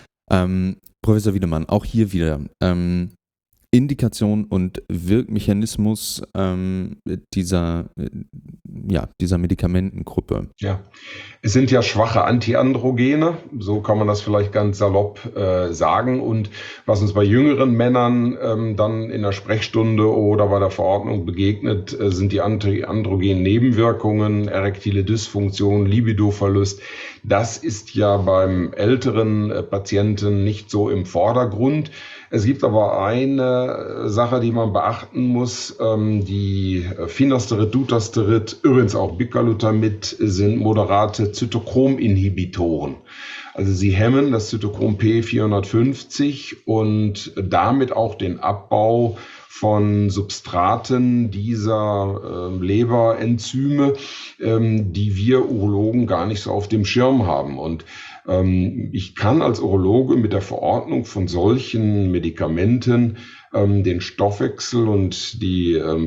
Ähm, Professor Wiedemann, auch hier wieder ähm, Indikation und Wirkmechanismus ähm, dieser, äh, ja, dieser Medikamentengruppe. Ja, es sind ja schwache Antiandrogene, so kann man das vielleicht ganz salopp äh, sagen. Und was uns bei jüngeren Männern ähm, dann in der Sprechstunde oder bei der Verordnung begegnet, äh, sind die antiandrogenen Nebenwirkungen, erektile Dysfunktion, Libidoverlust. Das ist ja beim älteren äh, Patienten nicht so im Vordergrund. Es gibt aber eine Sache, die man beachten muss. Ähm, die Finasterid, Dutasterid, übrigens auch Bicalutamid sind moderate Zytochrom-Inhibitoren. Also sie hemmen das Zytochrom P vierhundertfünfzig und damit auch den Abbau von Substraten dieser äh, Leberenzyme, ähm, die wir Urologen gar nicht so auf dem Schirm haben. Und ähm, ich kann als Urologe mit der Verordnung von solchen Medikamenten ähm, den Stoffwechsel und die ähm,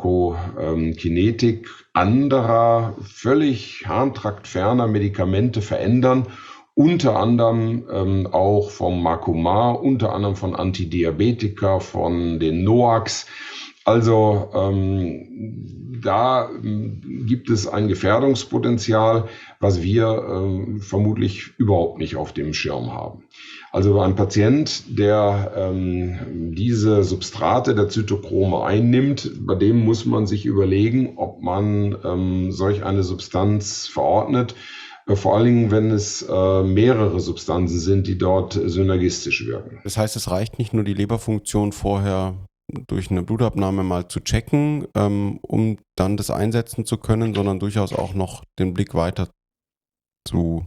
Pharmakokinetik anderer, völlig harntraktferner Medikamente verändern. Unter anderem ähm, auch vom Makomar, unter anderem von Antidiabetika, von den NOACs. Also ähm, da ähm, gibt es ein Gefährdungspotenzial, was wir ähm, vermutlich überhaupt nicht auf dem Schirm haben. Also ein Patient, der ähm, diese Substrate der Zytochrome einnimmt, bei dem muss man sich überlegen, ob man ähm, solch eine Substanz verordnet. Vor allen Dingen, wenn es äh, mehrere Substanzen sind, die dort synergistisch wirken. Das heißt, es reicht nicht nur die Leberfunktion vorher durch eine Blutabnahme mal zu checken, ähm, um dann das einsetzen zu können, sondern durchaus auch noch den Blick weiter zu...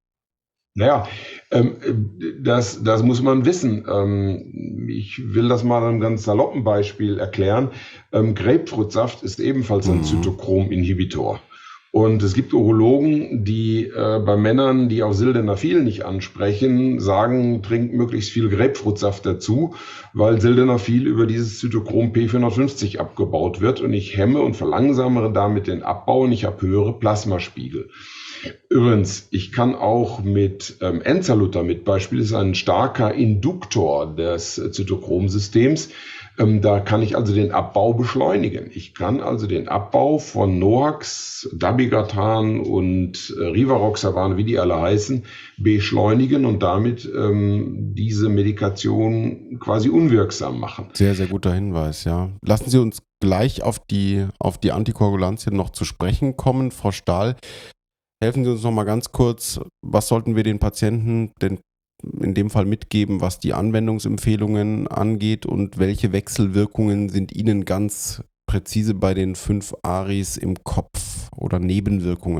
Naja, ähm, das, das muss man wissen. Ähm, ich will das mal an einem ganz saloppen Beispiel erklären. Ähm, Grapefruitsaft ist ebenfalls ein mhm. Zytochrom-Inhibitor. Und es gibt Urologen, die äh, bei Männern, die auf Sildenafil nicht ansprechen, sagen, trinkt möglichst viel Grapefruitsaft dazu, weil Sildenafil über dieses Zytochrom P vierhundertfünfzig abgebaut wird und ich hemme und verlangsamere damit den Abbau und ich habe höhere Plasmaspiegel. Übrigens, ich kann auch mit ähm, Enzalutamid, Beispiel ist ein starker Induktor des äh, Zytochromsystems. Ähm, da kann ich also den Abbau beschleunigen. Ich kann also den Abbau von Noax, Dabigatran und äh, Rivaroxaban, wie die alle heißen, beschleunigen und damit ähm, diese Medikation quasi unwirksam machen. Sehr, sehr guter Hinweis, ja. Lassen Sie uns gleich auf die, auf die Antikoagulantien noch zu sprechen kommen. Frau Stahl, helfen Sie uns noch mal ganz kurz, was sollten wir den Patienten denn in dem Fall mitgeben, was die Anwendungsempfehlungen angeht und welche Wechselwirkungen sind Ihnen ganz präzise bei den fünf A R Is im Kopf oder Nebenwirkungen auch?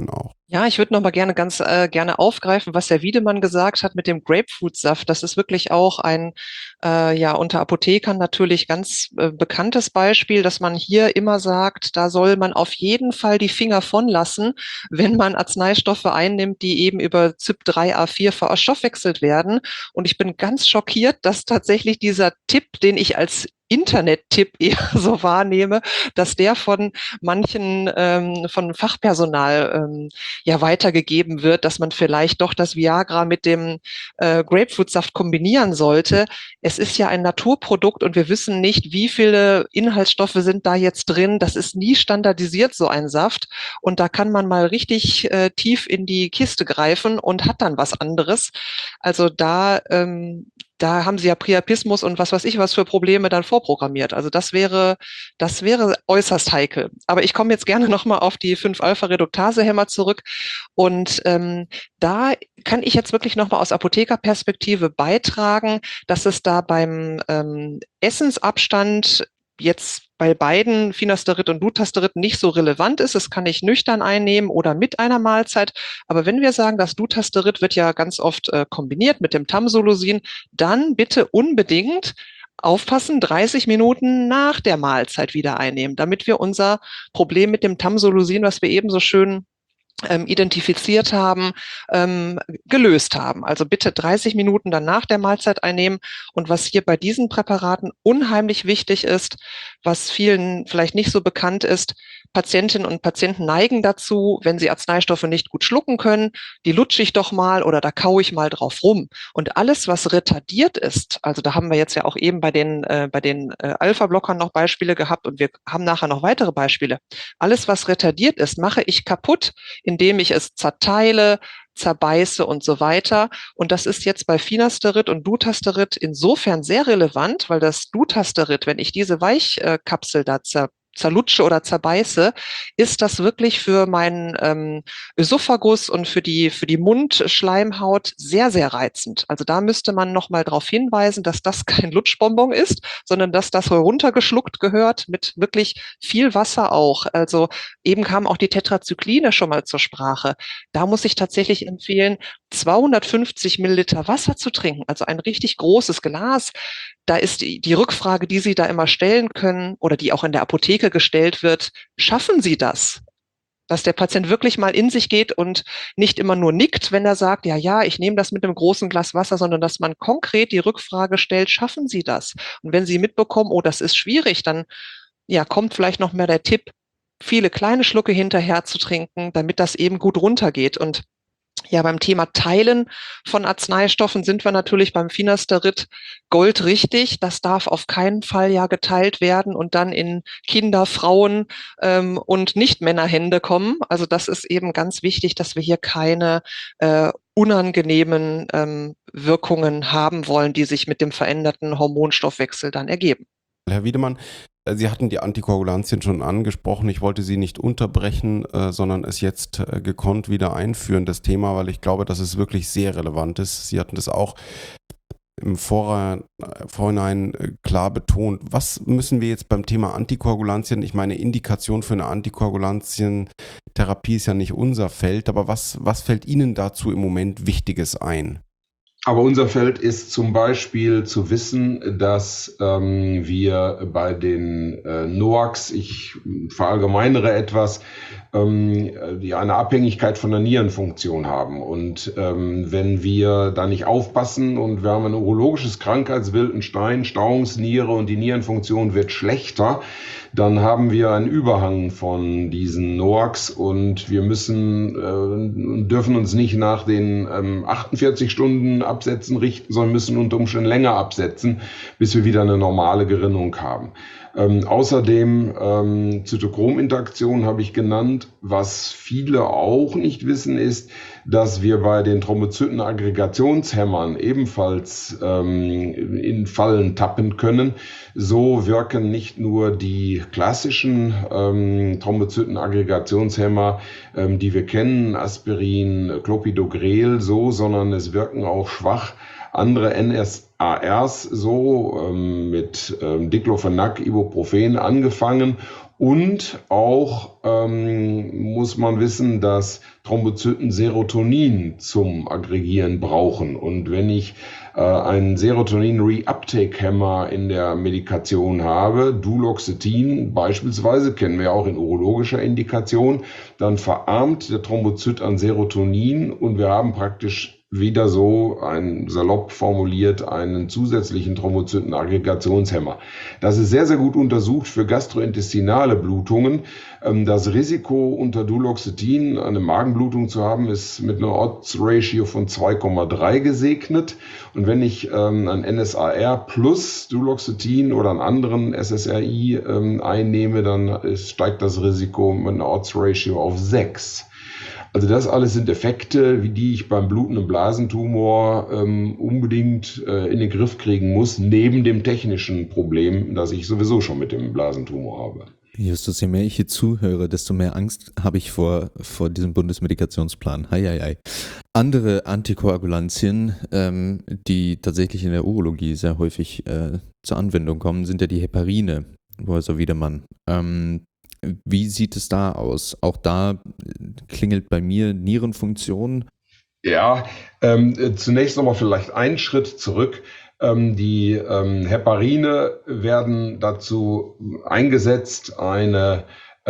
Ja, ich würde noch mal gerne ganz äh, gerne aufgreifen, was Herr Wiedemann gesagt hat mit dem Grapefruitsaft. Das ist wirklich auch ein äh, ja unter Apothekern natürlich ganz äh, bekanntes Beispiel, dass man hier immer sagt, da soll man auf jeden Fall die Finger von lassen, wenn man Arzneistoffe einnimmt, die eben über C Y P drei A vier verstoffwechselt werden. Und ich bin ganz schockiert, dass tatsächlich dieser Tipp, den ich als Internet-Tipp eher so wahrnehme, dass der von manchen ähm, von Fachpersonal ähm, ja weitergegeben wird, dass man vielleicht doch das Viagra mit dem äh, Grapefruitsaft kombinieren sollte. Es ist ja ein Naturprodukt und wir wissen nicht, wie viele Inhaltsstoffe sind da jetzt drin. Das ist nie standardisiert, so ein Saft. Und da kann man mal richtig äh, tief in die Kiste greifen und hat dann was anderes. Also da ähm, da haben sie ja Priapismus und was weiß ich was für Probleme dann vorprogrammiert. Also das wäre, das wäre äußerst heikel. Aber ich komme jetzt gerne nochmal auf die fünf Alpha Reduktase Hämmer zurück. Und ähm, da kann ich jetzt wirklich nochmal aus Apothekerperspektive beitragen, dass es da beim ähm, Essensabstand jetzt bei beiden Finasterid und Dutasterid nicht so relevant ist. Das kann ich nüchtern einnehmen oder mit einer Mahlzeit. Aber wenn wir sagen, das Dutasterid wird ja ganz oft äh, kombiniert mit dem Tamsulosin, dann bitte unbedingt aufpassen, dreißig Minuten nach der Mahlzeit wieder einnehmen, damit wir unser Problem mit dem Tamsulosin, was wir eben so schön ähm, identifiziert haben, ähm, gelöst haben. Also bitte dreißig Minuten dann nach der Mahlzeit einnehmen. Und was hier bei diesen Präparaten unheimlich wichtig ist, was vielen vielleicht nicht so bekannt ist, Patientinnen und Patienten neigen dazu, wenn sie Arzneistoffe nicht gut schlucken können, die lutsche ich doch mal oder da kaue ich mal drauf rum. Und alles, was retardiert ist, also da haben wir jetzt ja auch eben bei den, äh, bei den äh, Alpha-Blockern noch Beispiele gehabt und wir haben nachher noch weitere Beispiele. Alles, was retardiert ist, mache ich kaputt, indem ich es zerteile, zerbeiße und so weiter. Und das ist jetzt bei Finasterid und Dutasterid insofern sehr relevant, weil das Dutasterid, wenn ich diese Weichkapsel da zer zerlutsche oder zerbeiße, ist das wirklich für meinen ähm, Ösophagus und für die für die Mundschleimhaut sehr, sehr reizend. Also da müsste man noch mal darauf hinweisen, dass das kein Lutschbonbon ist, sondern dass das heruntergeschluckt gehört mit wirklich viel Wasser auch. Also eben kamen auch die Tetrazykline schon mal zur Sprache. Da muss ich tatsächlich empfehlen, zweihundertfünfzig Milliliter Wasser zu trinken, also ein richtig großes Glas. Da ist die, die Rückfrage, die Sie da immer stellen können oder die auch in der Apotheke gestellt wird, schaffen Sie das? Dass der Patient wirklich mal in sich geht und nicht immer nur nickt, wenn er sagt, ja, ja, ich nehme das mit einem großen Glas Wasser, sondern dass man konkret die Rückfrage stellt, schaffen Sie das? Und wenn Sie mitbekommen, oh, das ist schwierig, dann ja, kommt vielleicht noch mehr der Tipp, viele kleine Schlucke hinterher zu trinken, damit das eben gut runtergeht. Und ja, beim Thema Teilen von Arzneistoffen sind wir natürlich beim Finasterid goldrichtig. Das darf auf keinen Fall ja geteilt werden und dann in Kinder, Frauen ähm, und Nicht-Männerhände kommen. Also das ist eben ganz wichtig, dass wir hier keine äh, unangenehmen ähm, Wirkungen haben wollen, die sich mit dem veränderten Hormonstoffwechsel dann ergeben. Herr Wiedemann, Sie hatten die Antikoagulantien schon angesprochen. Ich wollte Sie nicht unterbrechen, äh, sondern es jetzt äh, gekonnt wieder einführen, das Thema, weil ich glaube, dass es wirklich sehr relevant ist. Sie hatten das auch im Vorhinein, Vorhinein äh, klar betont. Was müssen wir jetzt beim Thema Antikoagulantien, ich meine, Indikation für eine Antikoagulantien-Therapie ist ja nicht unser Feld, aber was, was fällt Ihnen dazu im Moment Wichtiges ein? Aber unser Feld ist zum Beispiel zu wissen, dass ähm, wir bei den äh, NOACs, ich verallgemeinere etwas, ähm, die eine Abhängigkeit von der Nierenfunktion haben. Und ähm, wenn wir da nicht aufpassen und wir haben ein urologisches Krankheitsbild, einen Stein, Stauungsniere und die Nierenfunktion wird schlechter, dann haben wir einen Überhang von diesen NOACs und wir müssen, äh, dürfen uns nicht nach den ähm, achtundvierzig Stunden Absätzen richten, sondern müssen unter Umständen länger absetzen, bis wir wieder eine normale Gerinnung haben. Ähm, außerdem ähm, Zytochrominteraktion habe ich genannt. Was viele auch nicht wissen, ist, dass wir bei den Thrombozytenaggregationshämmern ebenfalls ähm, in Fallen tappen können. So wirken nicht nur die klassischen ähm, Thrombozytenaggregationshämmer, ähm, die wir kennen, Aspirin, Clopidogrel, so, sondern es wirken auch schwach andere N S A Rs so ähm, mit ähm, Diclofenac, Ibuprofen angefangen. Und auch ähm, muss man wissen, dass Thrombozyten Serotonin zum Aggregieren brauchen. Und wenn ich äh, einen Serotonin-Reuptake-Hämmer in der Medikation habe, Duloxetin beispielsweise, kennen wir auch in urologischer Indikation, dann verarmt der Thrombozyt an Serotonin und wir haben praktisch wieder so, ein salopp formuliert, einen zusätzlichen Thrombozytenaggregationshemmer. Das ist sehr, sehr gut untersucht für gastrointestinale Blutungen. Das Risiko unter Duloxetin eine Magenblutung zu haben, ist mit einer Odds-Ratio von zwei Komma drei gesegnet. Und wenn ich ähm, ein N S A R plus Duloxetin oder einen anderen S S R I ähm, einnehme, dann ist, steigt das Risiko mit einer Odds-Ratio auf sechs. Also das alles sind Effekte, wie die ich beim blutenden Blasentumor ähm, unbedingt äh, in den Griff kriegen muss, neben dem technischen Problem, das ich sowieso schon mit dem Blasentumor habe. Justus, je mehr ich hier zuhöre, desto mehr Angst habe ich vor, vor diesem Bundesmedikationsplan. Hei, hei, hei. Andere Antikoagulantien, ähm, die tatsächlich in der Urologie sehr häufig äh, zur Anwendung kommen, sind ja die Heparine, Professor Wiedemann. Ähm, Wie sieht es da aus? Auch da klingelt bei mir Nierenfunktion. Ja, ähm, zunächst nochmal vielleicht einen Schritt zurück. Ähm, die ähm, Heparine werden dazu eingesetzt, eine äh,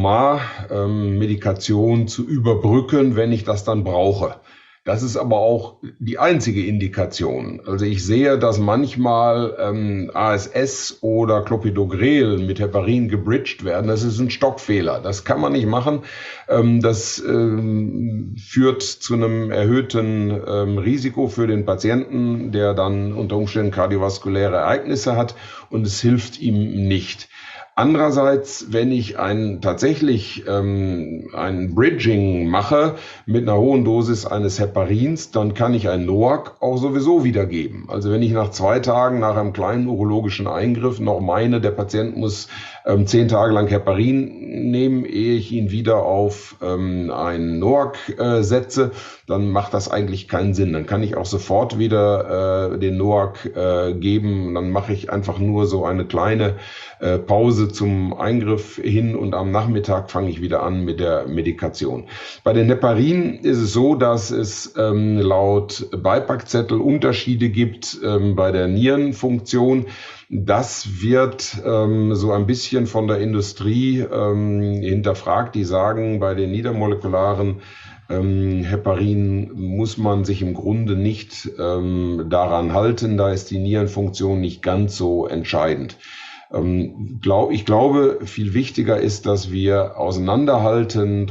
Makomar-Medikation ähm, zu überbrücken, wenn ich das dann brauche. Das ist aber auch die einzige Indikation. Also ich sehe, dass manchmal ähm, A S S oder Clopidogrel mit Heparin gebridged werden. Das ist ein Stockfehler. Das kann man nicht machen. Ähm, das ähm, führt zu einem erhöhten ähm, Risiko für den Patienten, der dann unter Umständen kardiovaskuläre Ereignisse hat, und es hilft ihm nicht. Andererseits, wenn ich ein, tatsächlich ähm, ein Bridging mache mit einer hohen Dosis eines Heparins, dann kann ich ein NOAC auch sowieso wiedergeben. Also wenn ich nach zwei Tagen nach einem kleinen urologischen Eingriff noch meine, der Patient muss ähm, zehn Tage lang Heparin nehmen, ehe ich ihn wieder auf ähm, einen NOAC äh, setze, dann macht das eigentlich keinen Sinn. Dann kann ich auch sofort wieder äh, den NOAC äh, geben. Dann mache ich einfach nur so eine kleine äh, Pause zum Eingriff hin und am Nachmittag fange ich wieder an mit der Medikation. Bei den Heparinen ist es so, dass es ähm, laut Beipackzettel Unterschiede gibt ähm, bei der Nierenfunktion. Das wird ähm, so ein bisschen von der Industrie ähm, hinterfragt. Die sagen, bei den niedermolekularen ähm, Heparinen muss man sich im Grunde nicht ähm, daran halten. Da ist die Nierenfunktion nicht ganz so entscheidend. Ähm, glaub, ich glaube, viel wichtiger ist, dass wir auseinanderhalten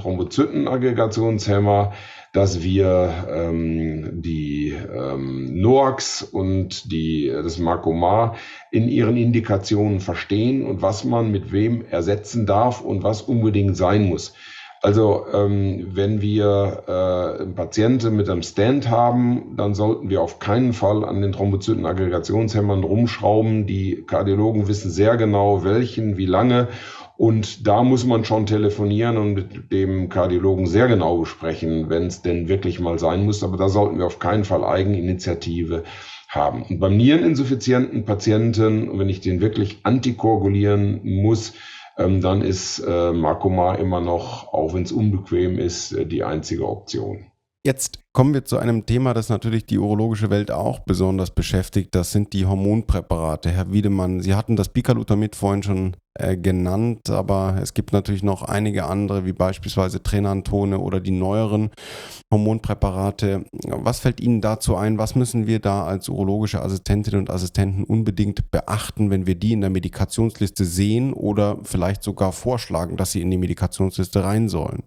Thrombozytenaggregationshemmer, dass wir ähm, die ähm, NOACs und die, das Makomar in ihren Indikationen verstehen und was man mit wem ersetzen darf und was unbedingt sein muss. Also ähm, wenn wir äh, einen Patienten mit einem Stent haben, dann sollten wir auf keinen Fall an den Thrombozytenaggregationshemmern rumschrauben. Die Kardiologen wissen sehr genau, welchen, wie lange. Und da muss man schon telefonieren und mit dem Kardiologen sehr genau besprechen, wenn es denn wirklich mal sein muss. Aber da sollten wir auf keinen Fall Eigeninitiative haben. Und beim niereninsuffizienten Patienten, wenn ich den wirklich antikoagulieren muss, ähm, dann ist äh, Makomar immer noch, auch wenn es unbequem ist, äh, die einzige Option. Jetzt kommen wir zu einem Thema, das natürlich die urologische Welt auch besonders beschäftigt. Das sind die Hormonpräparate. Herr Wiedemann, Sie hatten das Bicalutamid vorhin schon äh, genannt, aber es gibt natürlich noch einige andere, wie beispielsweise Trenantone oder die neueren Hormonpräparate. Was fällt Ihnen dazu ein? Was müssen wir da als urologische Assistentinnen und Assistenten unbedingt beachten, wenn wir die in der Medikationsliste sehen oder vielleicht sogar vorschlagen, dass sie in die Medikationsliste rein sollen?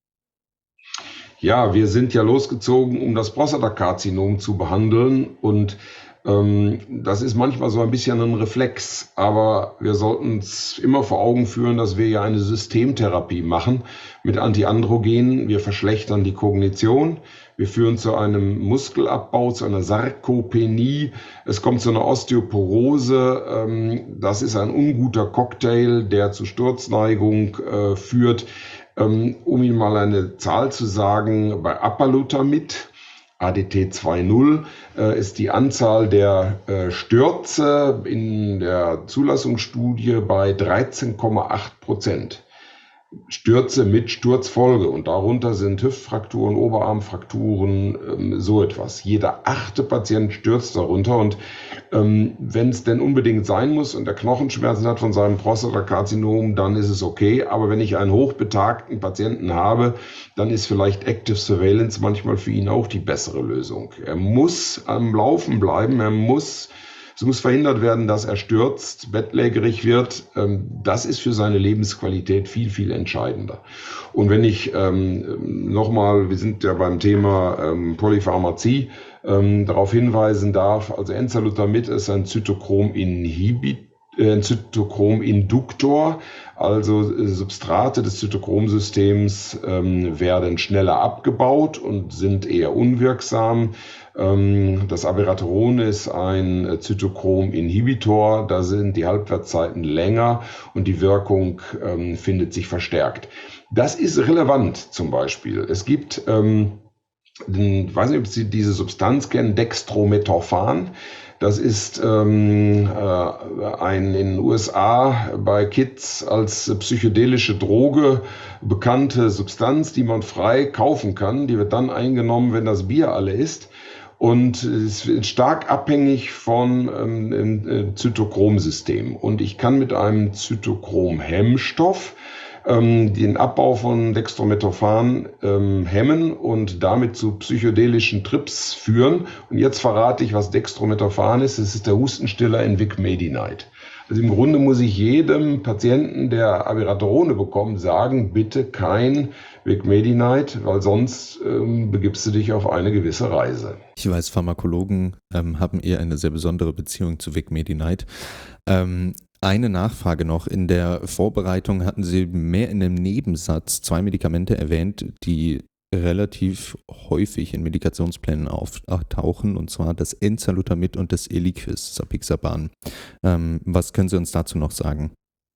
Ja, wir sind ja losgezogen, um das Prostatakarzinom zu behandeln, und ähm, das ist manchmal so ein bisschen ein Reflex, aber wir sollten uns immer vor Augen führen, dass wir ja eine Systemtherapie machen mit Antiandrogenen. Wir verschlechtern die Kognition, wir führen zu einem Muskelabbau, zu einer Sarkopenie, es kommt zu einer Osteoporose. Ähm, das ist ein unguter Cocktail, der zu Sturzneigung äh, führt. Um Ihnen mal eine Zahl zu sagen, bei Apalutamid A D T zwei Punkt null äh, ist die Anzahl der äh, Stürze in der Zulassungsstudie bei dreizehn Komma acht Prozent. Stürze mit Sturzfolge und darunter sind Hüftfrakturen, Oberarmfrakturen, ähm, so etwas. Jeder achte Patient stürzt darunter und ähm, wenn es denn unbedingt sein muss und der Knochenschmerzen hat von seinem Prostatakarzinom, dann ist es okay. Aber wenn ich einen hochbetagten Patienten habe, dann ist vielleicht Active Surveillance manchmal für ihn auch die bessere Lösung. Er muss am Laufen bleiben, er muss Es muss verhindert werden, dass er stürzt, bettlägerig wird. Das ist für seine Lebensqualität viel, viel entscheidender. Und wenn ich ähm, nochmal, wir sind ja beim Thema ähm, Polypharmazie, ähm, darauf hinweisen darf, also Enzalutamid ist ein Zytochrom-Inhibitor, ein Zytochrom-Induktor, also Substrate des Zytochromsystems ähm, werden schneller abgebaut und sind eher unwirksam. Ähm, das Abiraterone ist ein Zytochrom-Inhibitor, da sind die Halbwertszeiten länger und die Wirkung ähm, findet sich verstärkt. Das ist relevant zum Beispiel. Es gibt, ähm, ich weiß nicht, ob Sie diese Substanz kennen, Dextrometophan. Das ist ähm, äh, ein in den U S A bei Kids als psychedelische Droge bekannte Substanz, die man frei kaufen kann. Die wird dann eingenommen, wenn das Bier alle ist. Und es ist stark abhängig von ähm, Zytochromsystem. Und ich kann mit einem Zytochrom-Hemmstoff ähm, den Abbau von Dextrometophan ähm, hemmen und damit zu psychedelischen Trips führen. Und jetzt verrate ich, was Dextrometophan ist. Es ist der Hustenstiller in Vicmedinide. Also im Grunde muss ich jedem Patienten, der Abiraterone bekommt, sagen, bitte kein Vicmedinide, weil sonst ähm, begibst du dich auf eine gewisse Reise. Ich weiß, Pharmakologen ähm, haben eher eine sehr besondere Beziehung zu Vicmedinide. Ähm, eine Nachfrage noch. In der Vorbereitung hatten Sie mehr in einem Nebensatz zwei Medikamente erwähnt, die relativ häufig in Medikationsplänen auftauchen, und zwar das Enzalutamid und das Eliquis, Zapixaban. Ähm, was können Sie uns dazu noch sagen?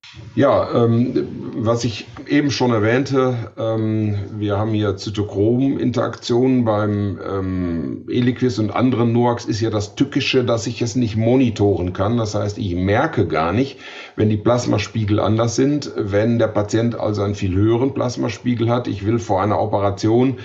Ja, ähm, was ich eben schon erwähnte, ähm, wir haben hier Zytochrom-Interaktionen beim ähm, Eliquis und anderen Noax ist ja das Tückische, dass ich es nicht monitoren kann. Das heißt, ich merke gar nicht, wenn die Plasmaspiegel anders sind, wenn der Patient also einen viel höheren Plasmaspiegel hat. Ich will vor einer Operation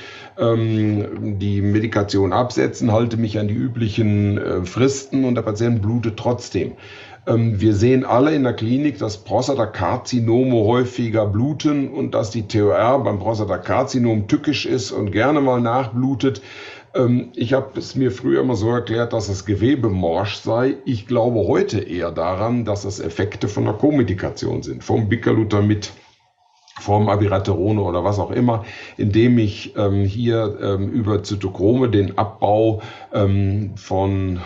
ähm, die Medikation absetzen, halte mich an die üblichen äh, Fristen und der Patient blutet trotzdem. Wir sehen alle in der Klinik, dass Prostatakarzinome häufiger bluten und dass die T O R beim Prostatakarzinom tückisch ist und gerne mal nachblutet. Ich habe es mir früher immer so erklärt, dass das Gewebe morsch sei. Ich glaube heute eher daran, dass das Effekte von der Komedikation sind, vom Bicalutamid, vom Abiraterone oder was auch immer, indem ich ähm, hier ähm, über Zytochrome den Abbau ähm, von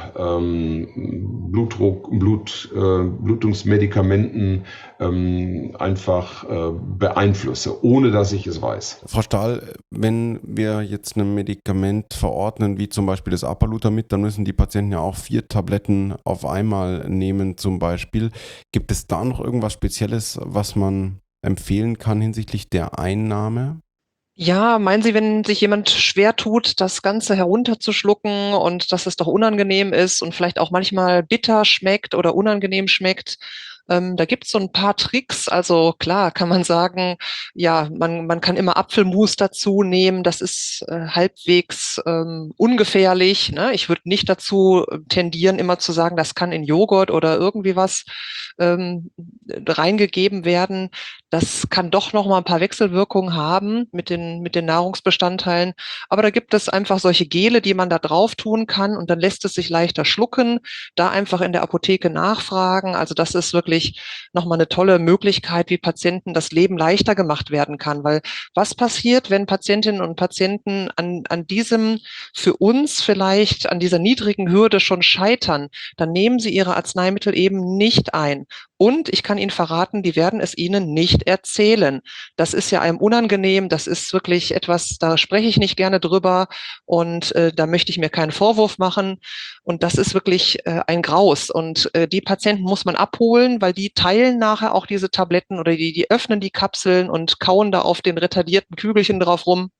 ähm, Blutdruck, Blut, äh, Blutungsmedikamenten ähm, einfach äh, beeinflusse, ohne dass ich es weiß. Frau Stahl, wenn wir jetzt ein Medikament verordnen, wie zum Beispiel das Apalutamid, dann müssen die Patienten ja auch vier Tabletten auf einmal nehmen zum Beispiel. Gibt es da noch irgendwas Spezielles, was man empfehlen kann hinsichtlich der Einnahme? Ja, meinen Sie, wenn sich jemand schwer tut, das Ganze herunterzuschlucken und dass es doch unangenehm ist und vielleicht auch manchmal bitter schmeckt oder unangenehm schmeckt? Ähm, da gibt's so ein paar Tricks. Also klar kann man sagen, ja, man, man kann immer Apfelmus dazu nehmen. Das ist äh, halbwegs ähm, ungefährlich. Ne? Ich würde nicht dazu tendieren, immer zu sagen, das kann in Joghurt oder irgendwie was ähm, reingegeben werden. Das kann doch noch mal ein paar Wechselwirkungen haben mit den, mit den Nahrungsbestandteilen. Aber da gibt es einfach solche Gele, die man da drauf tun kann und dann lässt es sich leichter schlucken. Da einfach in der Apotheke nachfragen. Also das ist wirklich nochmal eine tolle Möglichkeit, wie Patienten das Leben leichter gemacht werden kann. Weil was passiert, wenn Patientinnen und Patienten an, an diesem für uns vielleicht, an dieser niedrigen Hürde schon scheitern, dann nehmen sie ihre Arzneimittel eben nicht ein. Und ich kann Ihnen verraten, die werden es Ihnen nicht erzählen. Das ist ja einem unangenehm, das ist wirklich etwas, da spreche ich nicht gerne drüber und äh, da möchte ich mir keinen Vorwurf machen. Und das ist wirklich äh, ein Graus. Und äh, die Patienten muss man abholen, weil die teilen nachher auch diese Tabletten oder die, die öffnen die Kapseln und kauen da auf den retardierten Kügelchen drauf rum.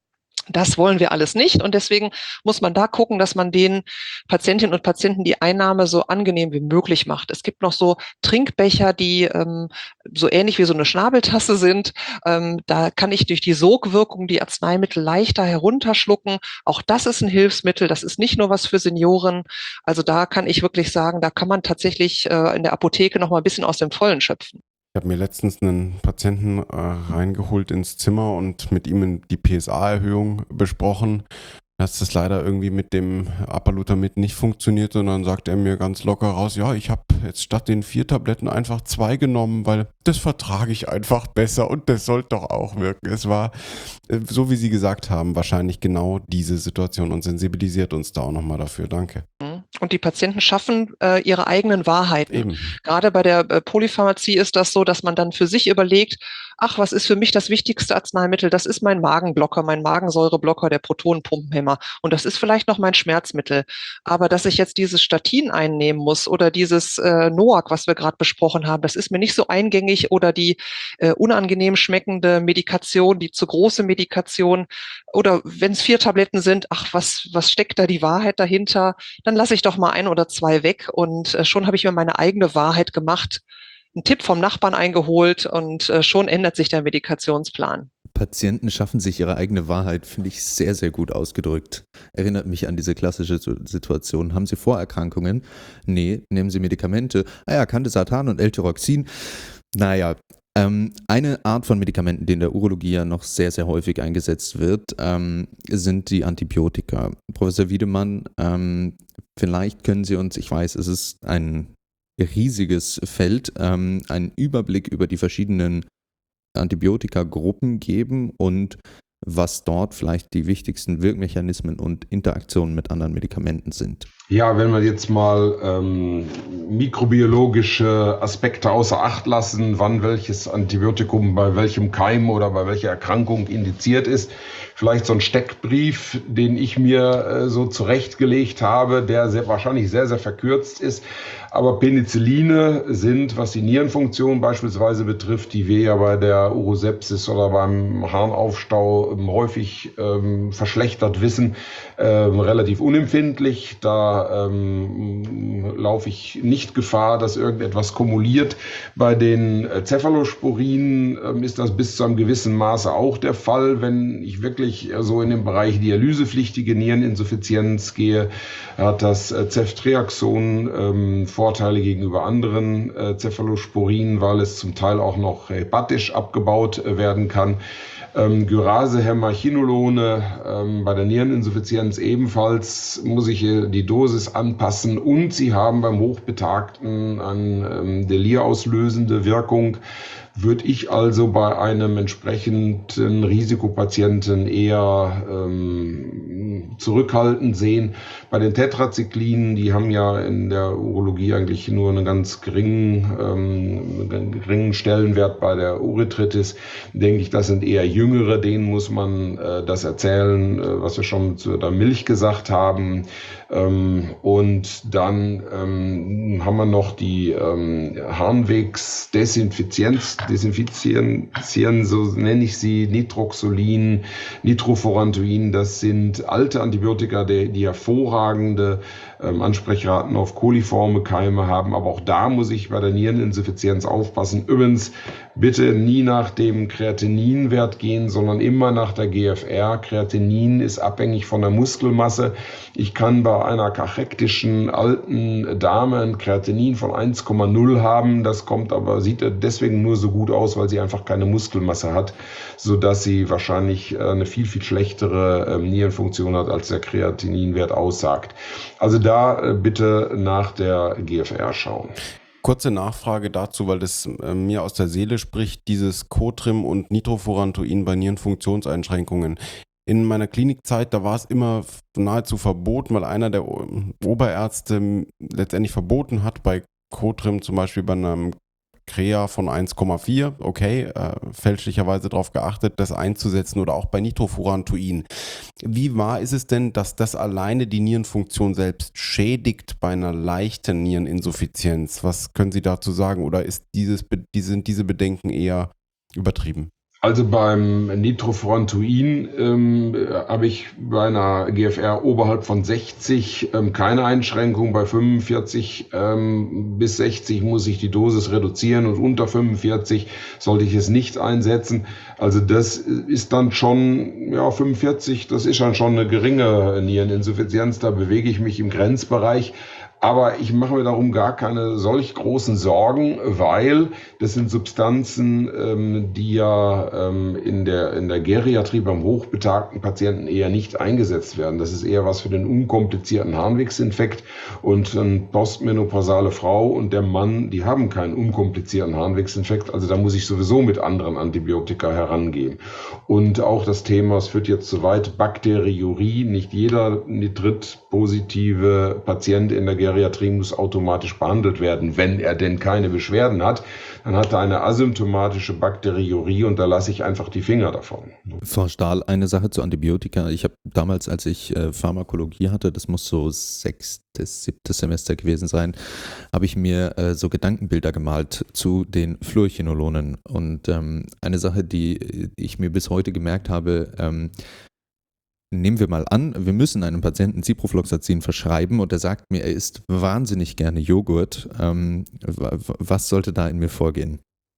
Das wollen wir alles nicht und deswegen muss man da gucken, dass man den Patientinnen und Patienten die Einnahme so angenehm wie möglich macht. Es gibt noch so Trinkbecher, die ähm, so ähnlich wie so eine Schnabeltasse sind. Ähm, da kann ich durch die Sogwirkung die Arzneimittel leichter herunterschlucken. Auch das ist ein Hilfsmittel. Das ist nicht nur was für Senioren. Also da kann ich wirklich sagen, da kann man tatsächlich äh, in der Apotheke noch mal ein bisschen aus dem Vollen schöpfen. Ich habe mir letztens einen Patienten äh, reingeholt ins Zimmer und mit ihm die P S A-Erhöhung besprochen. Dass das leider irgendwie mit dem Apalutamid nicht funktioniert, und dann sagt er mir ganz locker raus, ja, ich habe jetzt statt den vier Tabletten einfach zwei genommen, weil das vertrage ich einfach besser und das sollte doch auch wirken. Es war, äh, so wie Sie gesagt haben, wahrscheinlich genau diese Situation und sensibilisiert uns da auch nochmal dafür. Danke. Und die Patienten schaffen äh, ihre eigenen Wahrheiten. Eben. Gerade bei der äh, Polypharmazie ist das so, dass man dann für sich überlegt, ach, was ist für mich das wichtigste Arzneimittel? Das ist mein Magenblocker, mein Magensäureblocker, der Protonenpumpenhemmer. Und das ist vielleicht noch mein Schmerzmittel. Aber dass ich jetzt dieses Statin einnehmen muss oder dieses äh, Noac, was wir gerade besprochen haben, das ist mir nicht so eingängig, oder die äh, unangenehm schmeckende Medikation, die zu große Medikation. Oder wenn es vier Tabletten sind, ach, was, was steckt da die Wahrheit dahinter? Dann lasse ich doch mal ein oder zwei weg und äh, schon habe ich mir meine eigene Wahrheit gemacht, einen Tipp vom Nachbarn eingeholt und äh, schon ändert sich der Medikationsplan. Patienten schaffen sich ihre eigene Wahrheit, finde ich sehr, sehr gut ausgedrückt. Erinnert mich an diese klassische Situation. Haben Sie Vorerkrankungen? Nee. Nehmen Sie Medikamente? Ah ja, Candesartan und L-Tyroxin. Naja, ähm, eine Art von Medikamenten, die in der Urologie ja noch sehr, sehr häufig eingesetzt wird, ähm, sind die Antibiotika. Professor Wiedemann, ähm, vielleicht können Sie uns, ich weiß, es ist ein riesiges Feld, ähm, einen Überblick über die verschiedenen Antibiotika-Gruppen geben und was dort vielleicht die wichtigsten Wirkmechanismen und Interaktionen mit anderen Medikamenten sind. Ja, wenn wir jetzt mal ähm, mikrobiologische Aspekte außer Acht lassen, wann welches Antibiotikum bei welchem Keim oder bei welcher Erkrankung indiziert ist, vielleicht so ein Steckbrief, den ich mir äh, so zurechtgelegt habe, der sehr, wahrscheinlich sehr, sehr verkürzt ist. Aber Penicilline sind, was die Nierenfunktion beispielsweise betrifft, die wir ja bei der Urosepsis oder beim Harnaufstau ähm, häufig ähm, verschlechtert wissen, ähm, relativ unempfindlich. Da ähm, laufe ich nicht Gefahr, dass irgendetwas kumuliert. Bei den äh, Cephalosporinen ähm, ist das bis zu einem gewissen Maße auch der Fall. Wenn ich wirklich äh, so in den Bereich dialysepflichtige Niereninsuffizienz gehe, hat das äh, Ceftriaxon ähm, Vorteile gegenüber anderen äh, Cephalosporinen, weil es zum Teil auch noch hepatisch abgebaut äh, werden kann. Ähm, Gyrase-Hämachinolone, ähm, bei der Niereninsuffizienz ebenfalls muss ich äh, die Dosis anpassen, und sie haben beim Hochbetagten eine ähm, delirauslösende Wirkung. Würde ich also bei einem entsprechenden Risikopatienten eher ähm, zurückhaltend sehen. Bei den Tetrazyklinen, die haben ja in der Urologie eigentlich nur einen ganz geringen, ähm, einen geringen Stellenwert bei der Urethritis, denke ich, das sind eher Jüngere, denen muss man äh, das erzählen, äh, was wir schon zu der Milch gesagt haben. Ähm, und dann ähm, haben wir noch die ähm, Harnwegsdesinfizienz, Desinfizieren, so nenne ich sie, Nitroxolin, Nitrofurantoin, das sind alte Antibiotika, die, die hervorragende ähm, Ansprechraten auf koliforme Keime haben, aber auch da muss ich bei der Niereninsuffizienz aufpassen. Übrigens, bitte nie nach dem Kreatininwert gehen, sondern immer nach der G F R. Kreatinin ist abhängig von der Muskelmasse. Ich kann bei einer kachektischen alten Dame ein Kreatinin von eins Komma null haben. Das kommt aber, sieht deswegen nur so gut aus, weil sie einfach keine Muskelmasse hat, sodass sie wahrscheinlich eine viel, viel schlechtere ähm, Nierenfunktion hat, als der Kreatininwert aussagt. Also da äh, bitte nach der G F R schauen. Kurze Nachfrage dazu, weil das äh, mir aus der Seele spricht, dieses Cotrim und Nitrofurantoin bei Nierenfunktionseinschränkungen. In meiner Klinikzeit, da war es immer nahezu verboten, weil einer der Oberärzte letztendlich verboten hat, bei Cotrim zum Beispiel bei einem Krea von eins Komma vier, okay, äh, fälschlicherweise darauf geachtet, das einzusetzen, oder auch bei Nitrofurantoin. Wie wahr ist es denn, dass das alleine die Nierenfunktion selbst schädigt bei einer leichten Niereninsuffizienz? Was können Sie dazu sagen, oder ist dieses, sind diese Bedenken eher übertrieben? Also beim Nitrofurantoin ähm, habe ich bei einer G F R oberhalb von sechzig ähm, keine Einschränkung. Bei fünfundvierzig ähm, bis sechzig muss ich die Dosis reduzieren und unter fünfundvierzig sollte ich es nicht einsetzen. Also das ist dann schon, ja, fünfundvierzig, das ist dann schon eine geringe Niereninsuffizienz. Da bewege ich mich im Grenzbereich. Aber ich mache mir darum gar keine solch großen Sorgen, weil das sind Substanzen, ähm, die ja ähm, in der in der Geriatrie beim hochbetagten Patienten eher nicht eingesetzt werden. Das ist eher was für den unkomplizierten Harnwegsinfekt, und eine postmenopausale Frau und der Mann, die haben keinen unkomplizierten Harnwegsinfekt. Also da muss ich sowieso mit anderen Antibiotika herangehen. Und auch das Thema, es führt jetzt zu weit, Bakteriurie. Nicht jeder Nitrit-positive Patient in der Geriatrie Geriatrie muss automatisch behandelt werden, wenn er denn keine Beschwerden hat. Dann hat er eine asymptomatische Bakteriurie und da lasse ich einfach die Finger davon. Frau Stahl, eine Sache zu Antibiotika. Ich habe damals, als ich äh, Pharmakologie hatte, das muss so sechstes, siebtes Semester gewesen sein, habe ich mir äh, so Gedankenbilder gemalt zu den Fluorchinolonen. Und ähm, eine Sache, die ich mir bis heute gemerkt habe, ähm, nehmen wir mal an, wir müssen einem Patienten Ciprofloxacin verschreiben und er sagt mir, er isst wahnsinnig gerne Joghurt. Ähm, was sollte da in mir vorgehen?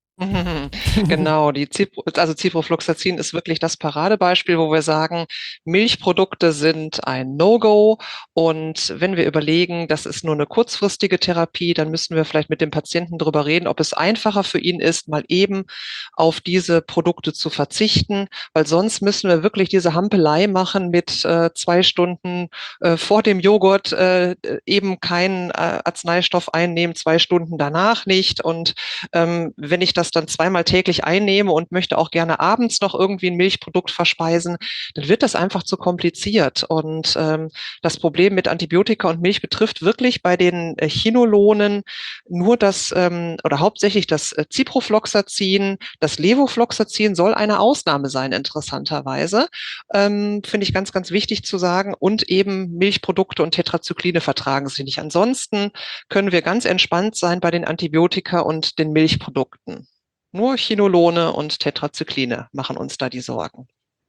Genau, die Cipro, also Ciprofloxacin ist wirklich das Paradebeispiel, wo wir sagen, Milchprodukte sind ein No-Go, und wenn wir überlegen, das ist nur eine kurzfristige Therapie, dann müssen wir vielleicht mit dem Patienten darüber reden, ob es einfacher für ihn ist, mal eben auf diese Produkte zu verzichten, weil sonst müssen wir wirklich diese Hampelei machen mit äh, zwei Stunden äh, vor dem Joghurt äh, eben keinen äh, Arzneistoff einnehmen, zwei Stunden danach nicht, und ähm, wenn ich das dann zweimal täglich einnehme und möchte auch gerne abends noch irgendwie ein Milchprodukt verspeisen, dann wird das einfach zu kompliziert. Und ähm, das Problem mit Antibiotika und Milch betrifft wirklich bei den äh, Chinolonen nur das ähm, oder hauptsächlich das äh, Ciprofloxacin. Das Levofloxacin soll eine Ausnahme sein, interessanterweise. Ähm, finde ich ganz, ganz wichtig zu sagen. Und eben Milchprodukte und Tetrazykline vertragen sie nicht. Ansonsten können wir ganz entspannt sein bei den Antibiotika und den Milchprodukten. Nur Chinolone und Tetrazykline machen uns da die Sorgen.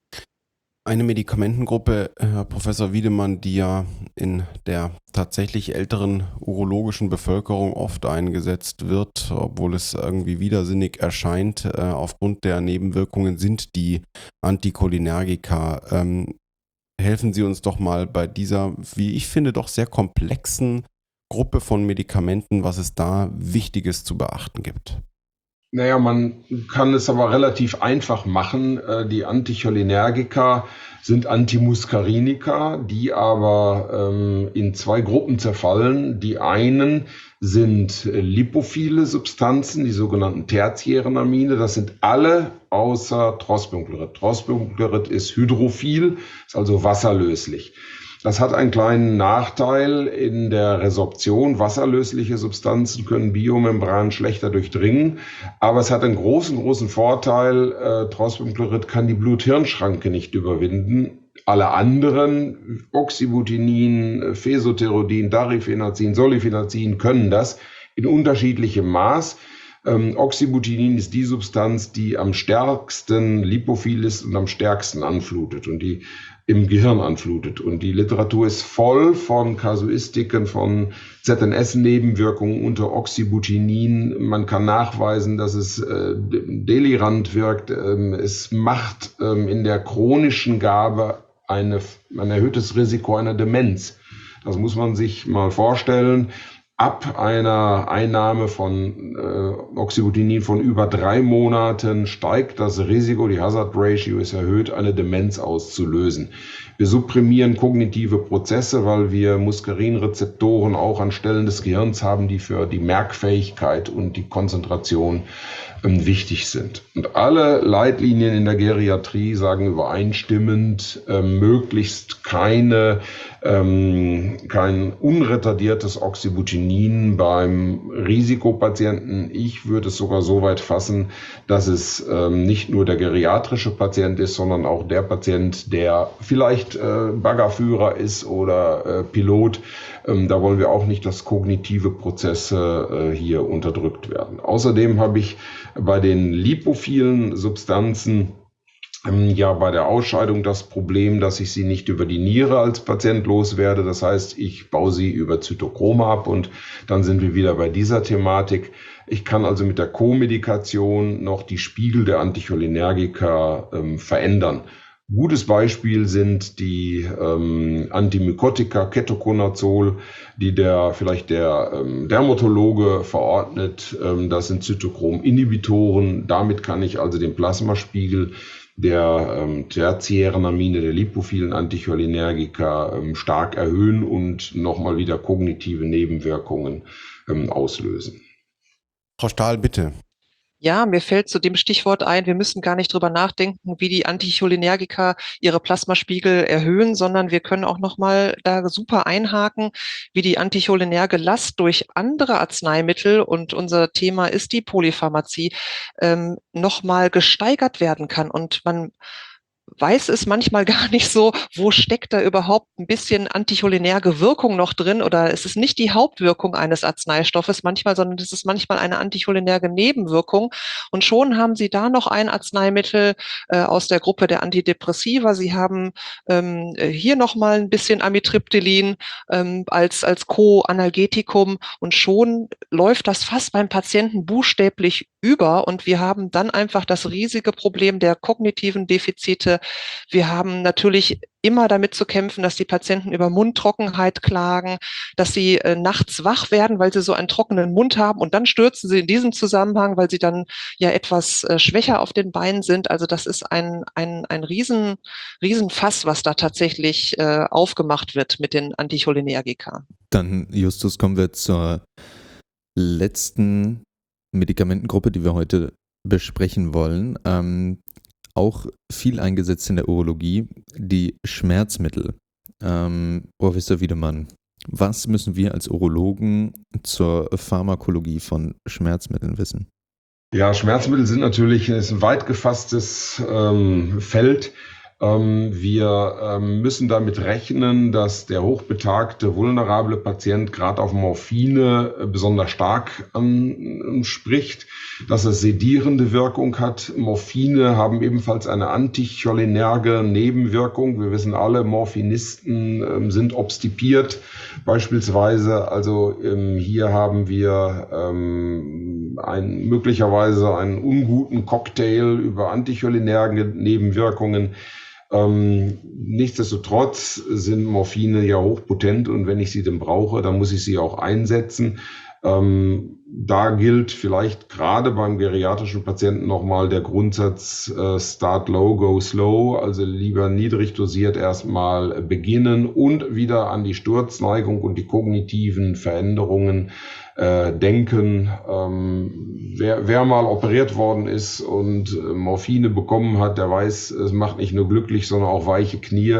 Eine Medikamentengruppe, Herr Professor Wiedemann, die ja in der tatsächlich älteren urologischen Bevölkerung oft eingesetzt wird, obwohl es irgendwie widersinnig erscheint, äh, aufgrund der Nebenwirkungen, sind die Anticholinergika. Ähm, helfen Sie uns doch mal bei dieser, wie ich finde, doch sehr komplexen Gruppe von Medikamenten, was es da Wichtiges zu beachten gibt. Naja, man kann es aber relativ einfach machen. Die Anticholinergika sind Antimuskarinika, die aber ähm, in zwei Gruppen zerfallen. Die einen sind lipophile Substanzen, die sogenannten tertiären Amine. Das sind alle außer Trospiumchlorид. Trospiumchlorид ist hydrophil, ist also wasserlöslich. Das hat einen kleinen Nachteil in der Resorption. Wasserlösliche Substanzen können Biomembran schlechter durchdringen. Aber es hat einen großen, großen Vorteil. Äh, Trospiumchlorид kann die Blut-Hirn-Schranke nicht überwinden. Alle anderen, Oxybutinin, Fesoterodin, Darifenazin, Solifenazin, können das in unterschiedlichem Maß. Ähm, Oxybutinin ist die Substanz, die am stärksten lipophil ist und am stärksten anflutet und die im Gehirn anflutet. Und die Literatur ist voll von Kasuistiken, von Z N S-Nebenwirkungen unter Oxybutinin. Man kann nachweisen, dass es äh, delirant wirkt. Ähm, es macht ähm, in der chronischen Gabe eine, ein erhöhtes Risiko einer Demenz. Das muss man sich mal vorstellen. Ab einer Einnahme von äh, Oxybutinin von über drei Monaten steigt das Risiko, die Hazard Ratio ist erhöht, eine Demenz auszulösen. Wir supprimieren kognitive Prozesse, weil wir Muskarinrezeptoren auch an Stellen des Gehirns haben, die für die Merkfähigkeit und die Konzentration ähm, wichtig sind. Und alle Leitlinien in der Geriatrie sagen übereinstimmend, äh, möglichst keine, ähm, kein unretardiertes Oxybutinin Quinin beim Risikopatienten. Ich würde es sogar so weit fassen, dass es ähm, nicht nur der geriatrische Patient ist, sondern auch der Patient, der vielleicht äh, Baggerführer ist oder äh, Pilot. Ähm, da wollen wir auch nicht, dass kognitive Prozesse äh, hier unterdrückt werden. Außerdem habe ich bei den lipophilen Substanzen ja bei der Ausscheidung das Problem, dass ich sie nicht über die Niere als Patient loswerde. Das heißt, ich baue sie über Zytochrome ab und dann sind wir wieder bei dieser Thematik. Ich kann also mit der Co-Medikation noch die Spiegel der Anticholinergika ähm, verändern. Gutes Beispiel sind die ähm, Antimykotika, Ketoconazol, die der vielleicht der ähm, Dermatologe verordnet. Ähm, das sind Zytochrom-Inhibitoren. Damit kann ich also den Plasmaspiegel der ähm, tertiären Amine, der lipophilen Anticholinergika ähm, stark erhöhen und nochmal wieder kognitive Nebenwirkungen ähm, auslösen. Frau Stahl, bitte. Ja, mir fällt zu dem Stichwort ein, wir müssen gar nicht drüber nachdenken, wie die Anticholinergika ihre Plasmaspiegel erhöhen, sondern wir können auch nochmal da super einhaken, wie die anticholinerge Last durch andere Arzneimittel, und unser Thema ist die Polypharmazie, ähm, nochmal gesteigert werden kann. Und man weiß es manchmal gar nicht so, wo steckt da überhaupt ein bisschen anticholinerge Wirkung noch drin, oder es ist nicht die Hauptwirkung eines Arzneistoffes manchmal, sondern es ist manchmal eine anticholinerge Nebenwirkung, und schon haben Sie da noch ein Arzneimittel äh, aus der Gruppe der Antidepressiva. Sie haben ähm, hier nochmal ein bisschen Amitriptylin ähm, als, als Co-Analgetikum, und schon läuft das fast beim Patienten buchstäblich über, und wir haben dann einfach das riesige Problem der kognitiven Defizite. Wir haben natürlich immer damit zu kämpfen, dass die Patienten über Mundtrockenheit klagen, dass sie äh, nachts wach werden, weil sie so einen trockenen Mund haben, und dann stürzen sie in diesem Zusammenhang, weil sie dann ja etwas äh, schwächer auf den Beinen sind. Also das ist ein, ein, ein riesen, riesen Fass, was da tatsächlich äh, aufgemacht wird mit den Anticholinergika. Dann, Justus, kommen wir zur letzten Medikamentengruppe, die wir heute besprechen wollen. Ähm, auch viel eingesetzt in der Urologie, die Schmerzmittel. Ähm, Professor Wiedemann, was müssen wir als Urologen zur Pharmakologie von Schmerzmitteln wissen? Ja, Schmerzmittel sind natürlich ist ein weit gefasstes ähm, Feld. Ähm, wir ähm, müssen damit rechnen, dass der hochbetagte, vulnerable Patient gerade auf Morphine äh, besonders stark ähm, spricht, dass es sedierende Wirkung hat. Morphine haben ebenfalls eine anticholinerge Nebenwirkung. Wir wissen alle, Morphinisten ähm, sind obstipiert beispielsweise. Also ähm, hier haben wir ähm, ein, möglicherweise einen unguten Cocktail über anticholinerge Nebenwirkungen. Ähm, nichtsdestotrotz sind Morphine ja hochpotent, und wenn ich sie denn brauche, dann muss ich sie auch einsetzen. Ähm, da gilt vielleicht gerade beim geriatrischen Patienten nochmal der Grundsatz äh, Start low, go slow, also lieber niedrig dosiert erstmal beginnen und wieder an die Sturzneigung und die kognitiven Veränderungen äh, denken. Ähm, wer, wer mal operiert worden ist und äh, Morphine bekommen hat, der weiß, es macht nicht nur glücklich, sondern auch weiche Knie.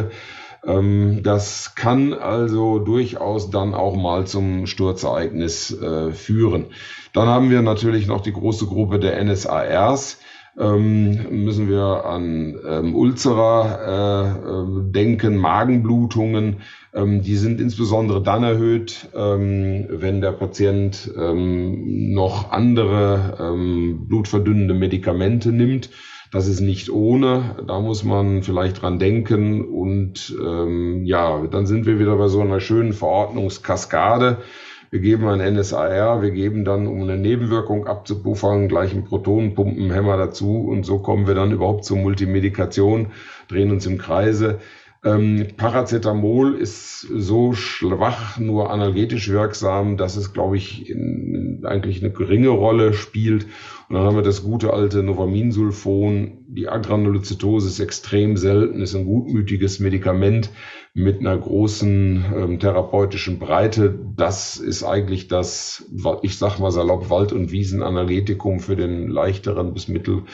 Ähm, das kann also durchaus dann auch mal zum Sturzereignis äh, führen. Dann haben wir natürlich noch die große Gruppe der N S A Rs. Ähm, müssen wir an ähm, Ulcera äh, äh, denken, Magenblutungen. Ähm, die sind insbesondere dann erhöht, ähm, wenn der Patient ähm, noch andere ähm, blutverdünnende Medikamente nimmt. Das ist nicht ohne, da muss man vielleicht dran denken, und ähm, ja, dann sind wir wieder bei so einer schönen Verordnungskaskade. Wir geben ein N S A R, wir geben dann, um eine Nebenwirkung abzupuffern, gleich einen Protonenpumpenhemmer dazu, und so kommen wir dann überhaupt zur Multimedikation, drehen uns im Kreise. Ähm, Paracetamol ist so schwach, nur analgetisch wirksam, dass es, glaube ich, in, in eigentlich eine geringe Rolle spielt. Und dann haben wir das gute alte Novaminsulfon. Die Agranulozytose ist extrem selten, ist ein gutmütiges Medikament mit einer großen ähm, therapeutischen Breite. Das ist eigentlich das, ich sag mal salopp, Wald- und Wiesenanalgetikum für den leichteren bis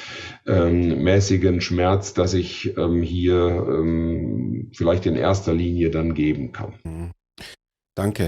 mittelmäßigen ähm, Schmerz, das ich ähm, hier ähm, vielleicht in erster Linie dann geben kann. Danke.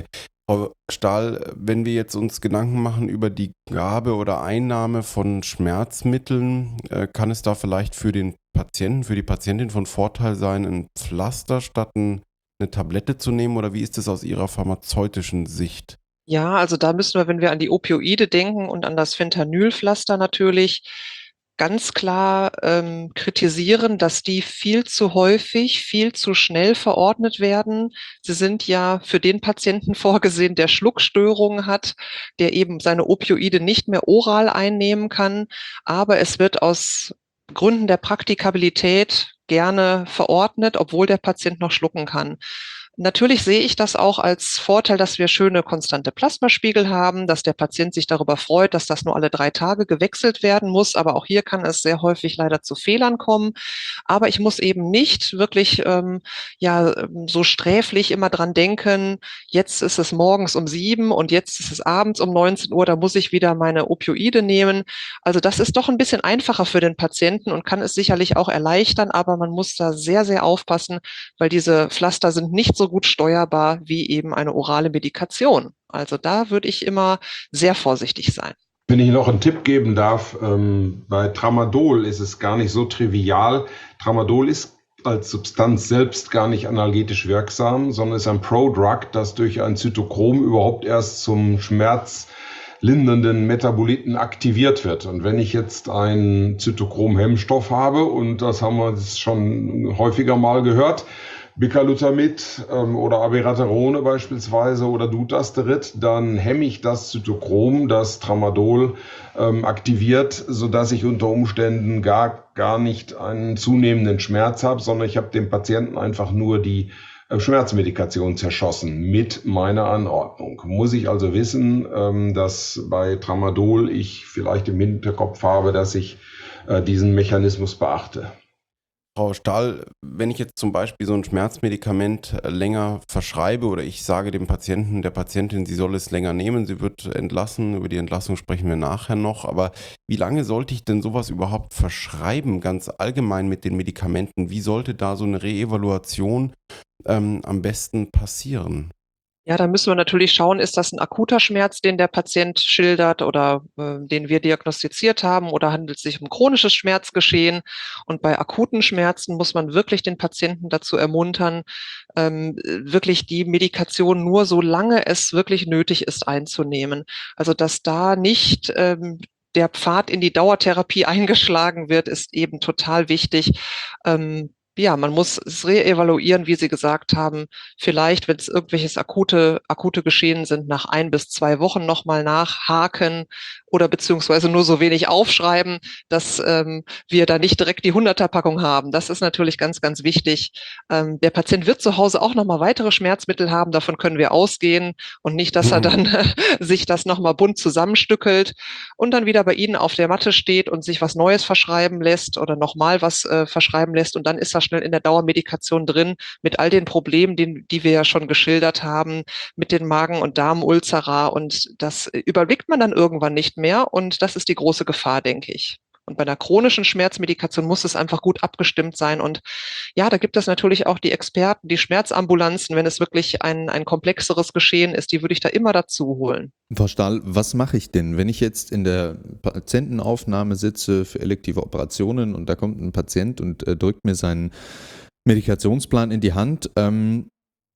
Frau Stahl, wenn wir jetzt uns Gedanken machen über die Gabe oder Einnahme von Schmerzmitteln, äh, kann es da vielleicht für den Patienten, für die Patientin von Vorteil sein, ein Pflaster statt ein, eine Tablette zu nehmen? Oder wie ist es aus Ihrer pharmazeutischen Sicht? Ja, also da müssen wir, wenn wir an die Opioide denken und an das Fentanylpflaster natürlich, ganz klar ähm, kritisieren, dass die viel zu häufig, viel zu schnell verordnet werden. Sie sind ja für den Patienten vorgesehen, der Schluckstörungen hat, der eben seine Opioide nicht mehr oral einnehmen kann. Aber es wird aus Gründen der Praktikabilität gerne verordnet, obwohl der Patient noch schlucken kann. Natürlich sehe ich das auch als Vorteil, dass wir schöne konstante Plasmaspiegel haben, dass der Patient sich darüber freut, dass das nur alle drei Tage gewechselt werden muss. Aber auch hier kann es sehr häufig leider zu Fehlern kommen. Aber ich muss eben nicht wirklich ähm, ja so sträflich immer dran denken, jetzt ist es morgens um sieben und jetzt ist es abends um neunzehn Uhr, da muss ich wieder meine Opioide nehmen. Also das ist doch ein bisschen einfacher für den Patienten und kann es sicherlich auch erleichtern, aber man muss da sehr, sehr aufpassen, weil diese Pflaster sind nicht so gut steuerbar wie eben eine orale Medikation. Also da würde ich immer sehr vorsichtig sein. Wenn ich noch einen Tipp geben darf, ähm, bei Tramadol ist es gar nicht so trivial. Tramadol ist als Substanz selbst gar nicht analgetisch wirksam, sondern ist ein Prodrug, das durch ein Zytochrom überhaupt erst zum schmerzlindernden Metaboliten aktiviert wird. Und wenn ich jetzt einen Zytochrom-Hemmstoff habe, und das haben wir jetzt schon häufiger mal gehört, Bicalutamid ähm, oder Abiraterone beispielsweise oder Dutasterid, dann hemme ich das Zytochrom, das Tramadol ähm, aktiviert, sodass ich unter Umständen gar, gar nicht einen zunehmenden Schmerz habe, sondern ich habe dem Patienten einfach nur die äh, Schmerzmedikation zerschossen mit meiner Anordnung. Muss ich also wissen, ähm, dass bei Tramadol ich vielleicht im Hinterkopf habe, dass ich äh, diesen Mechanismus beachte. Frau Stahl, wenn ich jetzt zum Beispiel so ein Schmerzmedikament länger verschreibe oder ich sage dem Patienten, der Patientin, sie soll es länger nehmen, sie wird entlassen, über die Entlassung sprechen wir nachher noch, aber wie lange sollte ich denn sowas überhaupt verschreiben, ganz allgemein mit den Medikamenten? Wie sollte da so eine Reevaluation ähm, am besten passieren? Ja, da müssen wir natürlich schauen, ist das ein akuter Schmerz, den der Patient schildert oder äh, den wir diagnostiziert haben, oder handelt es sich um chronisches Schmerzgeschehen? Und bei akuten Schmerzen muss man wirklich den Patienten dazu ermuntern, ähm, wirklich die Medikation nur so lange es wirklich nötig ist einzunehmen. Also dass da nicht ähm, der Pfad in die Dauertherapie eingeschlagen wird, ist eben total wichtig. Ähm, Ja, man muss es reevaluieren, wie Sie gesagt haben. Vielleicht, wenn es irgendwelches akute, akute Geschehen sind, nach ein bis zwei Wochen nochmal nachhaken oder beziehungsweise nur so wenig aufschreiben, dass ähm, wir da nicht direkt die Hunderter-Packung haben. Das ist natürlich ganz, ganz wichtig. Ähm, der Patient wird zu Hause auch nochmal weitere Schmerzmittel haben, davon können wir ausgehen, und nicht, dass er dann sich das nochmal bunt zusammenstückelt und dann wieder bei Ihnen auf der Matte steht und sich was Neues verschreiben lässt oder nochmal was äh, verschreiben lässt, und dann ist er schnell in der Dauermedikation drin mit all den Problemen, die, die wir ja schon geschildert haben, mit den Magen- und Darmulzera, und das überblickt man dann irgendwann nicht mehr, und das ist die große Gefahr, denke ich. Und bei einer chronischen Schmerzmedikation muss es einfach gut abgestimmt sein. Und ja, da gibt es natürlich auch die Experten, die Schmerzambulanzen, wenn es wirklich ein, ein komplexeres Geschehen ist, die würde ich da immer dazu holen. Frau Stahl, was mache ich denn, wenn ich jetzt in der Patientenaufnahme sitze für elektive Operationen und da kommt ein Patient und äh, drückt mir seinen Medikationsplan in die Hand? Ähm,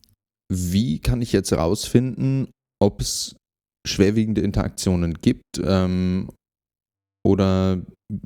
wie kann ich jetzt herausfinden, ob es schwerwiegende Interaktionen gibt? Ähm, oder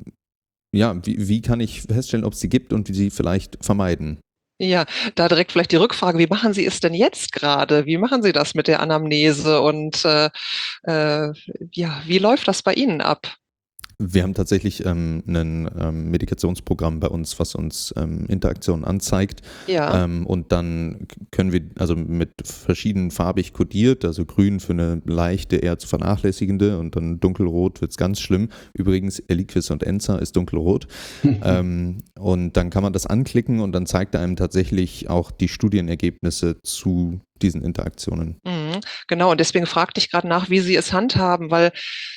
ja, wie, wie kann ich feststellen, ob es sie gibt und wie sie vielleicht vermeiden? Ja, da direkt vielleicht die Rückfrage, wie machen Sie es denn jetzt gerade? Wie machen Sie das mit der Anamnese und äh, äh, ja, wie läuft das bei Ihnen ab? Wir haben tatsächlich ähm, ein ähm, Medikationsprogramm bei uns, was uns ähm, Interaktionen anzeigt. Ja. Ähm, und dann können wir, also mit verschieden farbig kodiert, also grün für eine leichte, eher zu vernachlässigende, und dann dunkelrot wird es ganz schlimm. Übrigens, Eliquis und Enza ist dunkelrot. ähm, und dann kann man das anklicken und dann zeigt er einem tatsächlich auch die Studienergebnisse zu diesen Interaktionen. Mhm, genau, und deswegen fragte ich gerade nach, wie Sie es handhaben, weil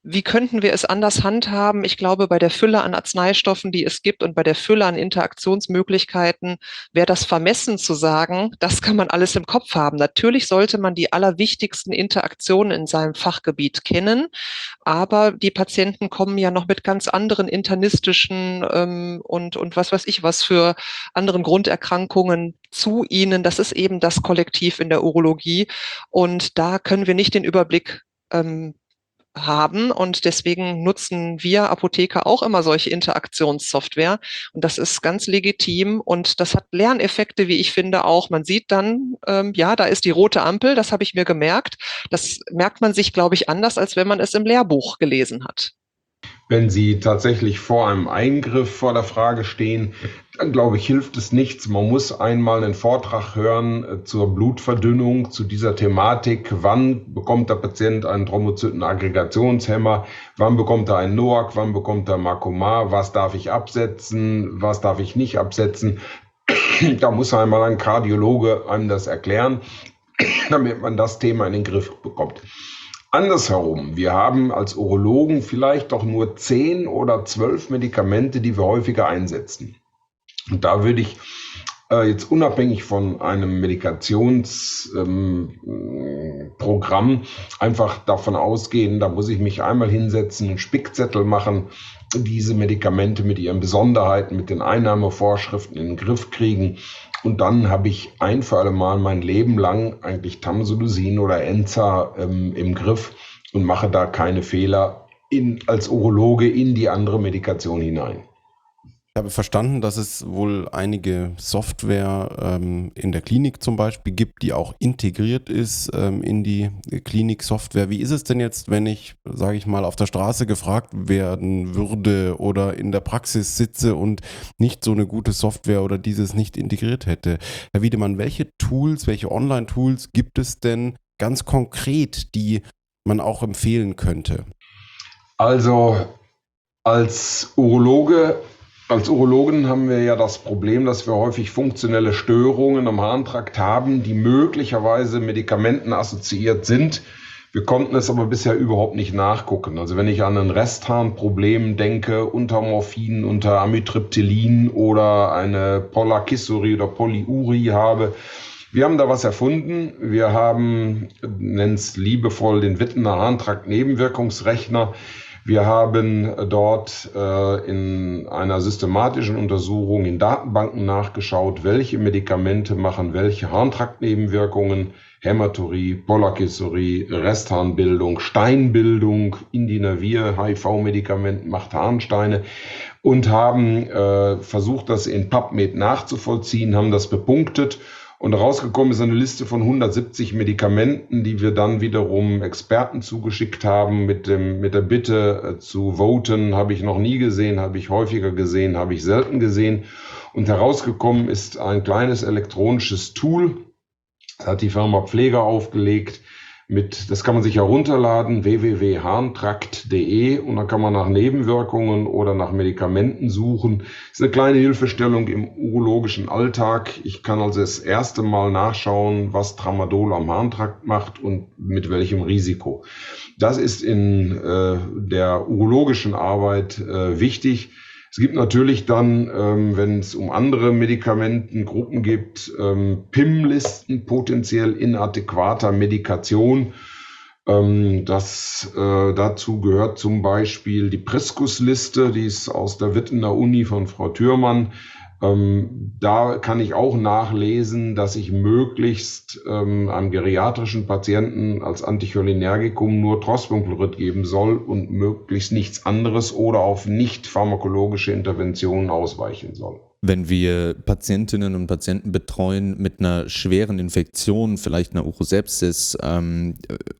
wie könnten wir es anders handhaben? Ich glaube, bei der Fülle an Arzneistoffen, die es gibt und bei der Fülle an Interaktionsmöglichkeiten, wäre das vermessen zu sagen, das kann man alles im Kopf haben. Natürlich sollte man die allerwichtigsten Interaktionen in seinem Fachgebiet kennen, aber die Patienten kommen ja noch mit ganz anderen internistischen ähm, und, und was weiß ich was für anderen Grunderkrankungen zu ihnen. Das ist eben das Kollektiv in der Urologie und da können wir nicht den Überblick ähm, haben und deswegen nutzen wir Apotheker auch immer solche Interaktionssoftware und das ist ganz legitim und das hat Lerneffekte, wie ich finde auch. Man sieht dann, ähm, ja, da ist die rote Ampel, das habe ich mir gemerkt. Das merkt man sich, glaube ich, anders, als wenn man es im Lehrbuch gelesen hat. Wenn Sie tatsächlich vor einem Eingriff vor der Frage stehen, dann glaube ich, hilft es nichts. Man muss einmal einen Vortrag hören äh, zur Blutverdünnung, zu dieser Thematik. Wann bekommt der Patient einen Thrombozytenaggregationshemmer? Wann bekommt er einen N O A C? Wann bekommt er Makomar? Was darf ich absetzen? Was darf ich nicht absetzen? Da muss einmal ein Kardiologe einem das erklären, damit man das Thema in den Griff bekommt. Andersherum, wir haben als Urologen vielleicht doch nur zehn oder zwölf Medikamente, die wir häufiger einsetzen. Und da würde ich äh, jetzt unabhängig von einem Medikationsprogramm ähm, einfach davon ausgehen, da muss ich mich einmal hinsetzen, einen Spickzettel machen, diese Medikamente mit ihren Besonderheiten, mit den Einnahmevorschriften in den Griff kriegen. Und dann habe ich ein für alle Mal mein Leben lang eigentlich Tamsulosin oder Enza ähm, im Griff und mache da keine Fehler in, als Urologe in die andere Medikation hinein. Ich habe verstanden, dass es wohl einige Software ähm, in der Klinik zum Beispiel gibt, die auch integriert ist ähm, in die Klinik-Software. Wie ist es denn jetzt, wenn ich, sage ich mal, auf der Straße gefragt werden würde oder in der Praxis sitze und nicht so eine gute Software oder dieses nicht integriert hätte? Herr Wiedemann, welche Tools, welche Online-Tools gibt es denn ganz konkret, die man auch empfehlen könnte? Also als Urologe Als Urologen haben wir ja das Problem, dass wir häufig funktionelle Störungen am Harntrakt haben, die möglicherweise medikamentenassoziiert sind. Wir konnten es aber bisher überhaupt nicht nachgucken. Also wenn ich an ein Restharnproblem denke, unter Morphin, unter Amitriptylin oder eine Polakisurie oder Polyurie habe, wir haben da was erfunden. Wir haben, nennen es liebevoll, den Wittener Harntrakt-Nebenwirkungsrechner. Wir haben dort äh, in einer systematischen Untersuchung in Datenbanken nachgeschaut, welche Medikamente machen welche Harntraktnebenwirkungen, Hämaturie, Polakisurie, Restharnbildung, Steinbildung, Indinavir, H I V-Medikament macht Harnsteine und haben äh, versucht, das in PubMed nachzuvollziehen, haben das bepunktet. Und rausgekommen ist eine Liste von hundertsiebzig Medikamenten, die wir dann wiederum Experten zugeschickt haben mit dem, mit der Bitte äh, zu voten. Habe ich noch nie gesehen, habe ich häufiger gesehen, habe ich selten gesehen. Und herausgekommen ist ein kleines elektronisches Tool. Das hat die Firma Pfleger aufgelegt. Mit, das kann man sich herunterladen, w w w punkt harntrakt punkt d e, und dann kann man nach Nebenwirkungen oder nach Medikamenten suchen. Das ist eine kleine Hilfestellung im urologischen Alltag. Ich kann also das erste Mal nachschauen, was Tramadol am Harntrakt macht und mit welchem Risiko. Das ist in äh, der urologischen Arbeit äh, wichtig. Es gibt natürlich dann, ähm, wenn es um andere Medikamentengruppen gibt, ähm, P I M-Listen potenziell inadäquater Medikation. Ähm, das, äh, dazu gehört zum Beispiel die Priscus-Liste, die ist aus der Wittener Uni von Frau Thürmann. Ähm, da kann ich auch nachlesen, dass ich möglichst ähm, einem geriatrischen Patienten als Anticholinergikum nur Trospiumchlorid geben soll und möglichst nichts anderes oder auf nicht pharmakologische Interventionen ausweichen soll. Wenn wir Patientinnen und Patienten betreuen mit einer schweren Infektion, vielleicht einer Urosepsis ähm,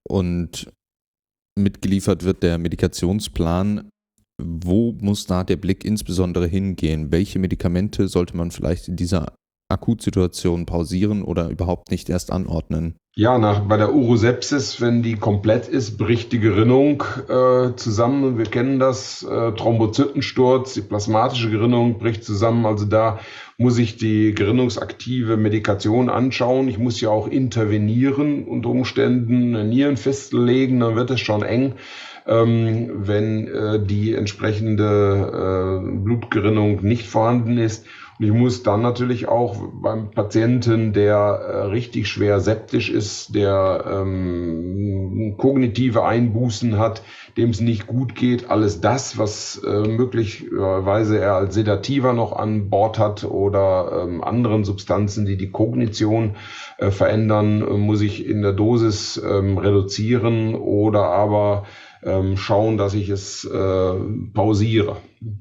und mitgeliefert wird der Medikationsplan, wo muss da der Blick insbesondere hingehen? Welche Medikamente sollte man vielleicht in dieser Akutsituationen pausieren oder überhaupt nicht erst anordnen? Ja, nach, bei der Urosepsis, wenn die komplett ist, bricht die Gerinnung äh, zusammen. Wir kennen das, äh, Thrombozytensturz, die plasmatische Gerinnung bricht zusammen. Also da muss ich die gerinnungsaktive Medikation anschauen. Ich muss ja auch intervenieren, unter Umständen eine Nierenfistel legen, dann wird es schon eng, ähm, wenn äh, die entsprechende äh, Blutgerinnung nicht vorhanden ist. Und ich muss dann natürlich auch beim Patienten, der äh, richtig schwer septisch ist, der ähm, kognitive Einbußen hat, dem es nicht gut geht, alles das, was äh, möglicherweise er als Sedativa noch an Bord hat oder ähm, anderen Substanzen, die die Kognition äh, verändern, äh, muss ich in der Dosis ähm, reduzieren oder aber ähm, schauen, dass ich es äh, pausiere.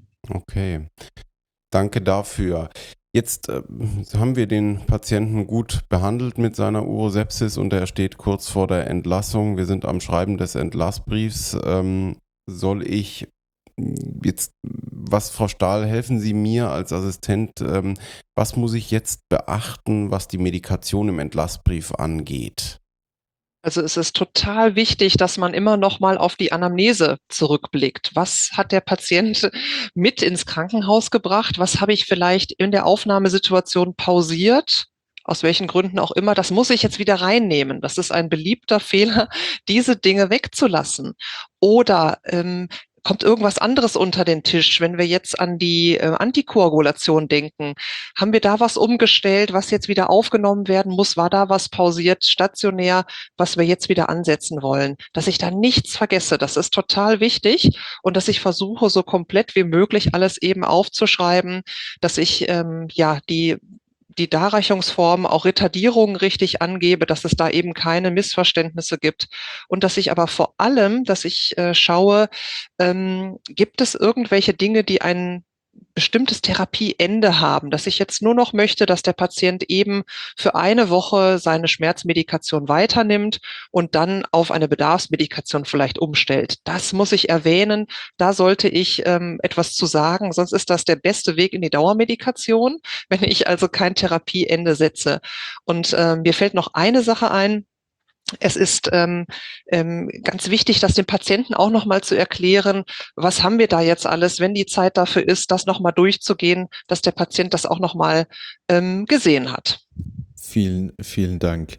Okay. Danke dafür. Jetzt äh, haben wir den Patienten gut behandelt mit seiner Urosepsis und er steht kurz vor der Entlassung. Wir sind am Schreiben des Entlassbriefs. Ähm, soll ich jetzt, was, Frau Stahl, helfen Sie mir als Assistent, ähm, was muss ich jetzt beachten, was die Medikation im Entlassbrief angeht? Also es ist total wichtig, dass man immer noch mal auf die Anamnese zurückblickt. Was hat der Patient mit ins Krankenhaus gebracht? Was habe ich vielleicht in der Aufnahmesituation pausiert? Aus welchen Gründen auch immer. Das muss ich jetzt wieder reinnehmen. Das ist ein beliebter Fehler, diese Dinge wegzulassen. Oder ähm, kommt irgendwas anderes unter den Tisch? Wenn wir jetzt an die äh, Antikoagulation denken, haben wir da was umgestellt, was jetzt wieder aufgenommen werden muss? War da was pausiert, stationär, was wir jetzt wieder ansetzen wollen? Dass ich da nichts vergesse, das ist total wichtig und dass ich versuche, so komplett wie möglich alles eben aufzuschreiben, dass ich ähm, ja die die Darreichungsform, auch Retardierungen richtig angebe, dass es da eben keine Missverständnisse gibt. Und dass ich aber vor allem, dass ich äh, schaue, ähm, gibt es irgendwelche Dinge, die ein bestimmtes Therapieende haben, dass ich jetzt nur noch möchte, dass der Patient eben für eine Woche seine Schmerzmedikation weiternimmt und dann auf eine Bedarfsmedikation vielleicht umstellt. Das muss ich erwähnen. Da sollte ich ähm, etwas zu sagen, sonst ist das der beste Weg in die Dauermedikation, wenn ich also kein Therapieende setze. Und äh, mir fällt noch eine Sache ein. Es ist ähm, ähm, ganz wichtig, das dem Patienten auch nochmal zu erklären, was haben wir da jetzt alles, wenn die Zeit dafür ist, das nochmal durchzugehen, dass der Patient das auch nochmal ähm, gesehen hat. Vielen, vielen Dank.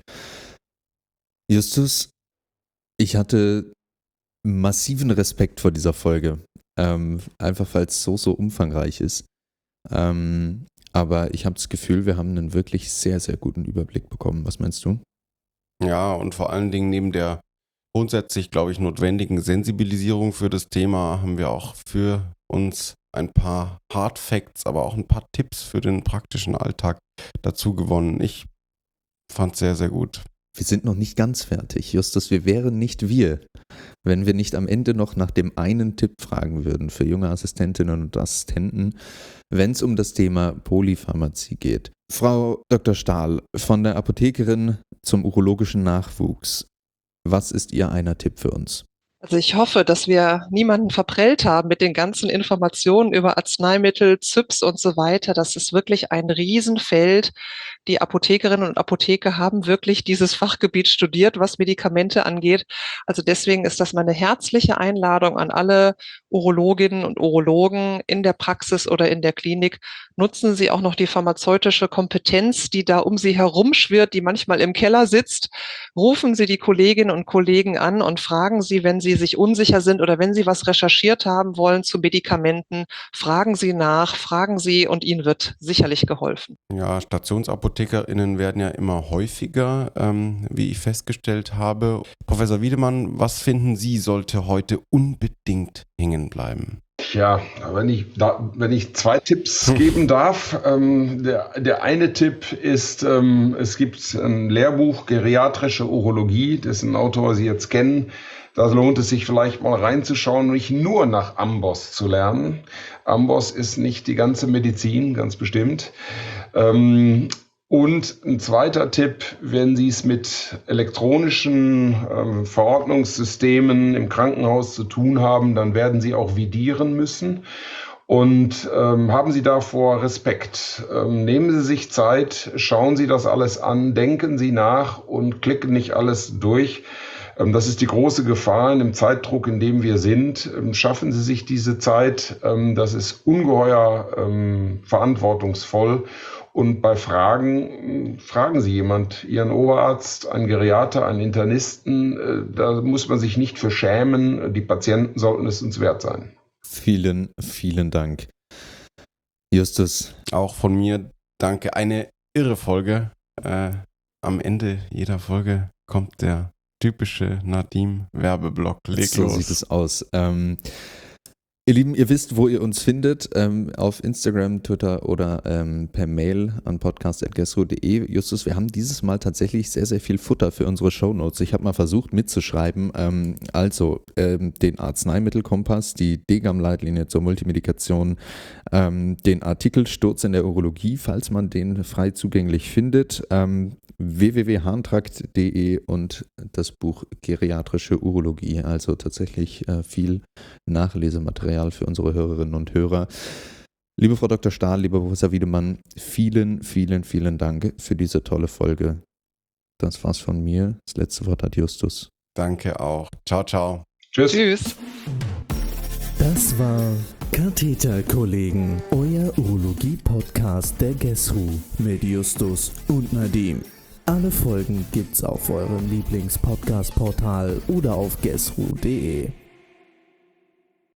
Justus, ich hatte massiven Respekt vor dieser Folge, ähm, einfach weil es so, so umfangreich ist. Ähm, aber ich habe das Gefühl, wir haben einen wirklich sehr, sehr guten Überblick bekommen. Was meinst du? Ja, und vor allen Dingen neben der grundsätzlich, glaube ich, notwendigen Sensibilisierung für das Thema haben wir auch für uns ein paar Hard Facts, aber auch ein paar Tipps für den praktischen Alltag dazu gewonnen. Ich fand es sehr, sehr gut. Wir sind noch nicht ganz fertig, Justus. Wir wären nicht wir, wenn wir nicht am Ende noch nach dem einen Tipp fragen würden für junge Assistentinnen und Assistenten, wenn es um das Thema Polypharmazie geht. Frau Doktor Stahl, von der Apothekerin zum urologischen Nachwuchs, was ist Ihr einer Tipp für uns? Also ich hoffe, dass wir niemanden verprellt haben mit den ganzen Informationen über Arzneimittel, Z Y Ps und so weiter. Das ist wirklich ein Riesenfeld. Die Apothekerinnen und Apotheker haben wirklich dieses Fachgebiet studiert, was Medikamente angeht. Also deswegen ist das meine herzliche Einladung an alle Urologinnen und Urologen in der Praxis oder in der Klinik. Nutzen Sie auch noch die pharmazeutische Kompetenz, die da um Sie herum schwirrt, die manchmal im Keller sitzt. Rufen Sie die Kolleginnen und Kollegen an und fragen Sie, wenn Sie sich unsicher sind oder wenn Sie was recherchiert haben wollen zu Medikamenten, fragen Sie nach, fragen Sie und Ihnen wird sicherlich geholfen. Ja, StationsapothekerInnen werden ja immer häufiger, ähm, wie ich festgestellt habe. Professor Wiedemann, was finden Sie, sollte heute unbedingt hängen bleiben? Ja, wenn ich, da, wenn ich zwei Tipps geben darf. Ähm, der, der eine Tipp ist, ähm, es gibt ein Lehrbuch Geriatrische Urologie, dessen Autor Sie jetzt kennen. Da lohnt es sich vielleicht mal reinzuschauen und nicht nur nach Amboss zu lernen. Amboss ist nicht die ganze Medizin, ganz bestimmt. Ähm, Und ein zweiter Tipp, wenn Sie es mit elektronischen ähm, Verordnungssystemen im Krankenhaus zu tun haben, dann werden Sie auch vidieren müssen. Und ähm, haben Sie davor Respekt. Ähm, nehmen Sie sich Zeit, schauen Sie das alles an, denken Sie nach und klicken nicht alles durch. Ähm, das ist die große Gefahr in dem Zeitdruck, in dem wir sind. Ähm, schaffen Sie sich diese Zeit. Ähm, das ist ungeheuer ähm, verantwortungsvoll. Und bei Fragen, fragen Sie jemand, Ihren Oberarzt, einen Geriater, einen Internisten. Äh, da muss man sich nicht für schämen. Die Patienten sollten es uns wert sein. Vielen, vielen Dank. Justus. Auch von mir danke. Eine irre Folge. Äh, am Ende jeder Folge kommt der typische Nadim-Werbeblock. Leg So los. sieht es aus. Ähm, ihr Lieben, ihr wisst, wo ihr uns findet. Ähm, auf Instagram, Twitter oder ähm, per Mail an podcast at gesru punkt de. Justus, wir haben dieses Mal tatsächlich sehr, sehr viel Futter für unsere Shownotes. Ich habe mal versucht mitzuschreiben. Ähm, also ähm, den Arzneimittelkompass, die D G A M-Leitlinie zur Multimedikation, ähm, den Artikel Sturz in der Urologie, falls man den frei zugänglich findet, ähm, w w w punkt harntrakt punkt de und das Buch Geriatrische Urologie. Also tatsächlich äh, viel Nachlesematerial für unsere Hörerinnen und Hörer. Liebe Frau Doktor Stahl, lieber Professor Wiedemann, vielen, vielen, vielen Dank für diese tolle Folge. Das war's von mir. Das letzte Wort hat Justus. Danke auch. Ciao, ciao. Tschüss. Tschüss. Das war Katheterkollegen, euer Urologie-Podcast der GESRU mit Justus und Nadim. Alle Folgen gibt's auf eurem Lieblings-Podcast-Portal oder auf gesru punkt de.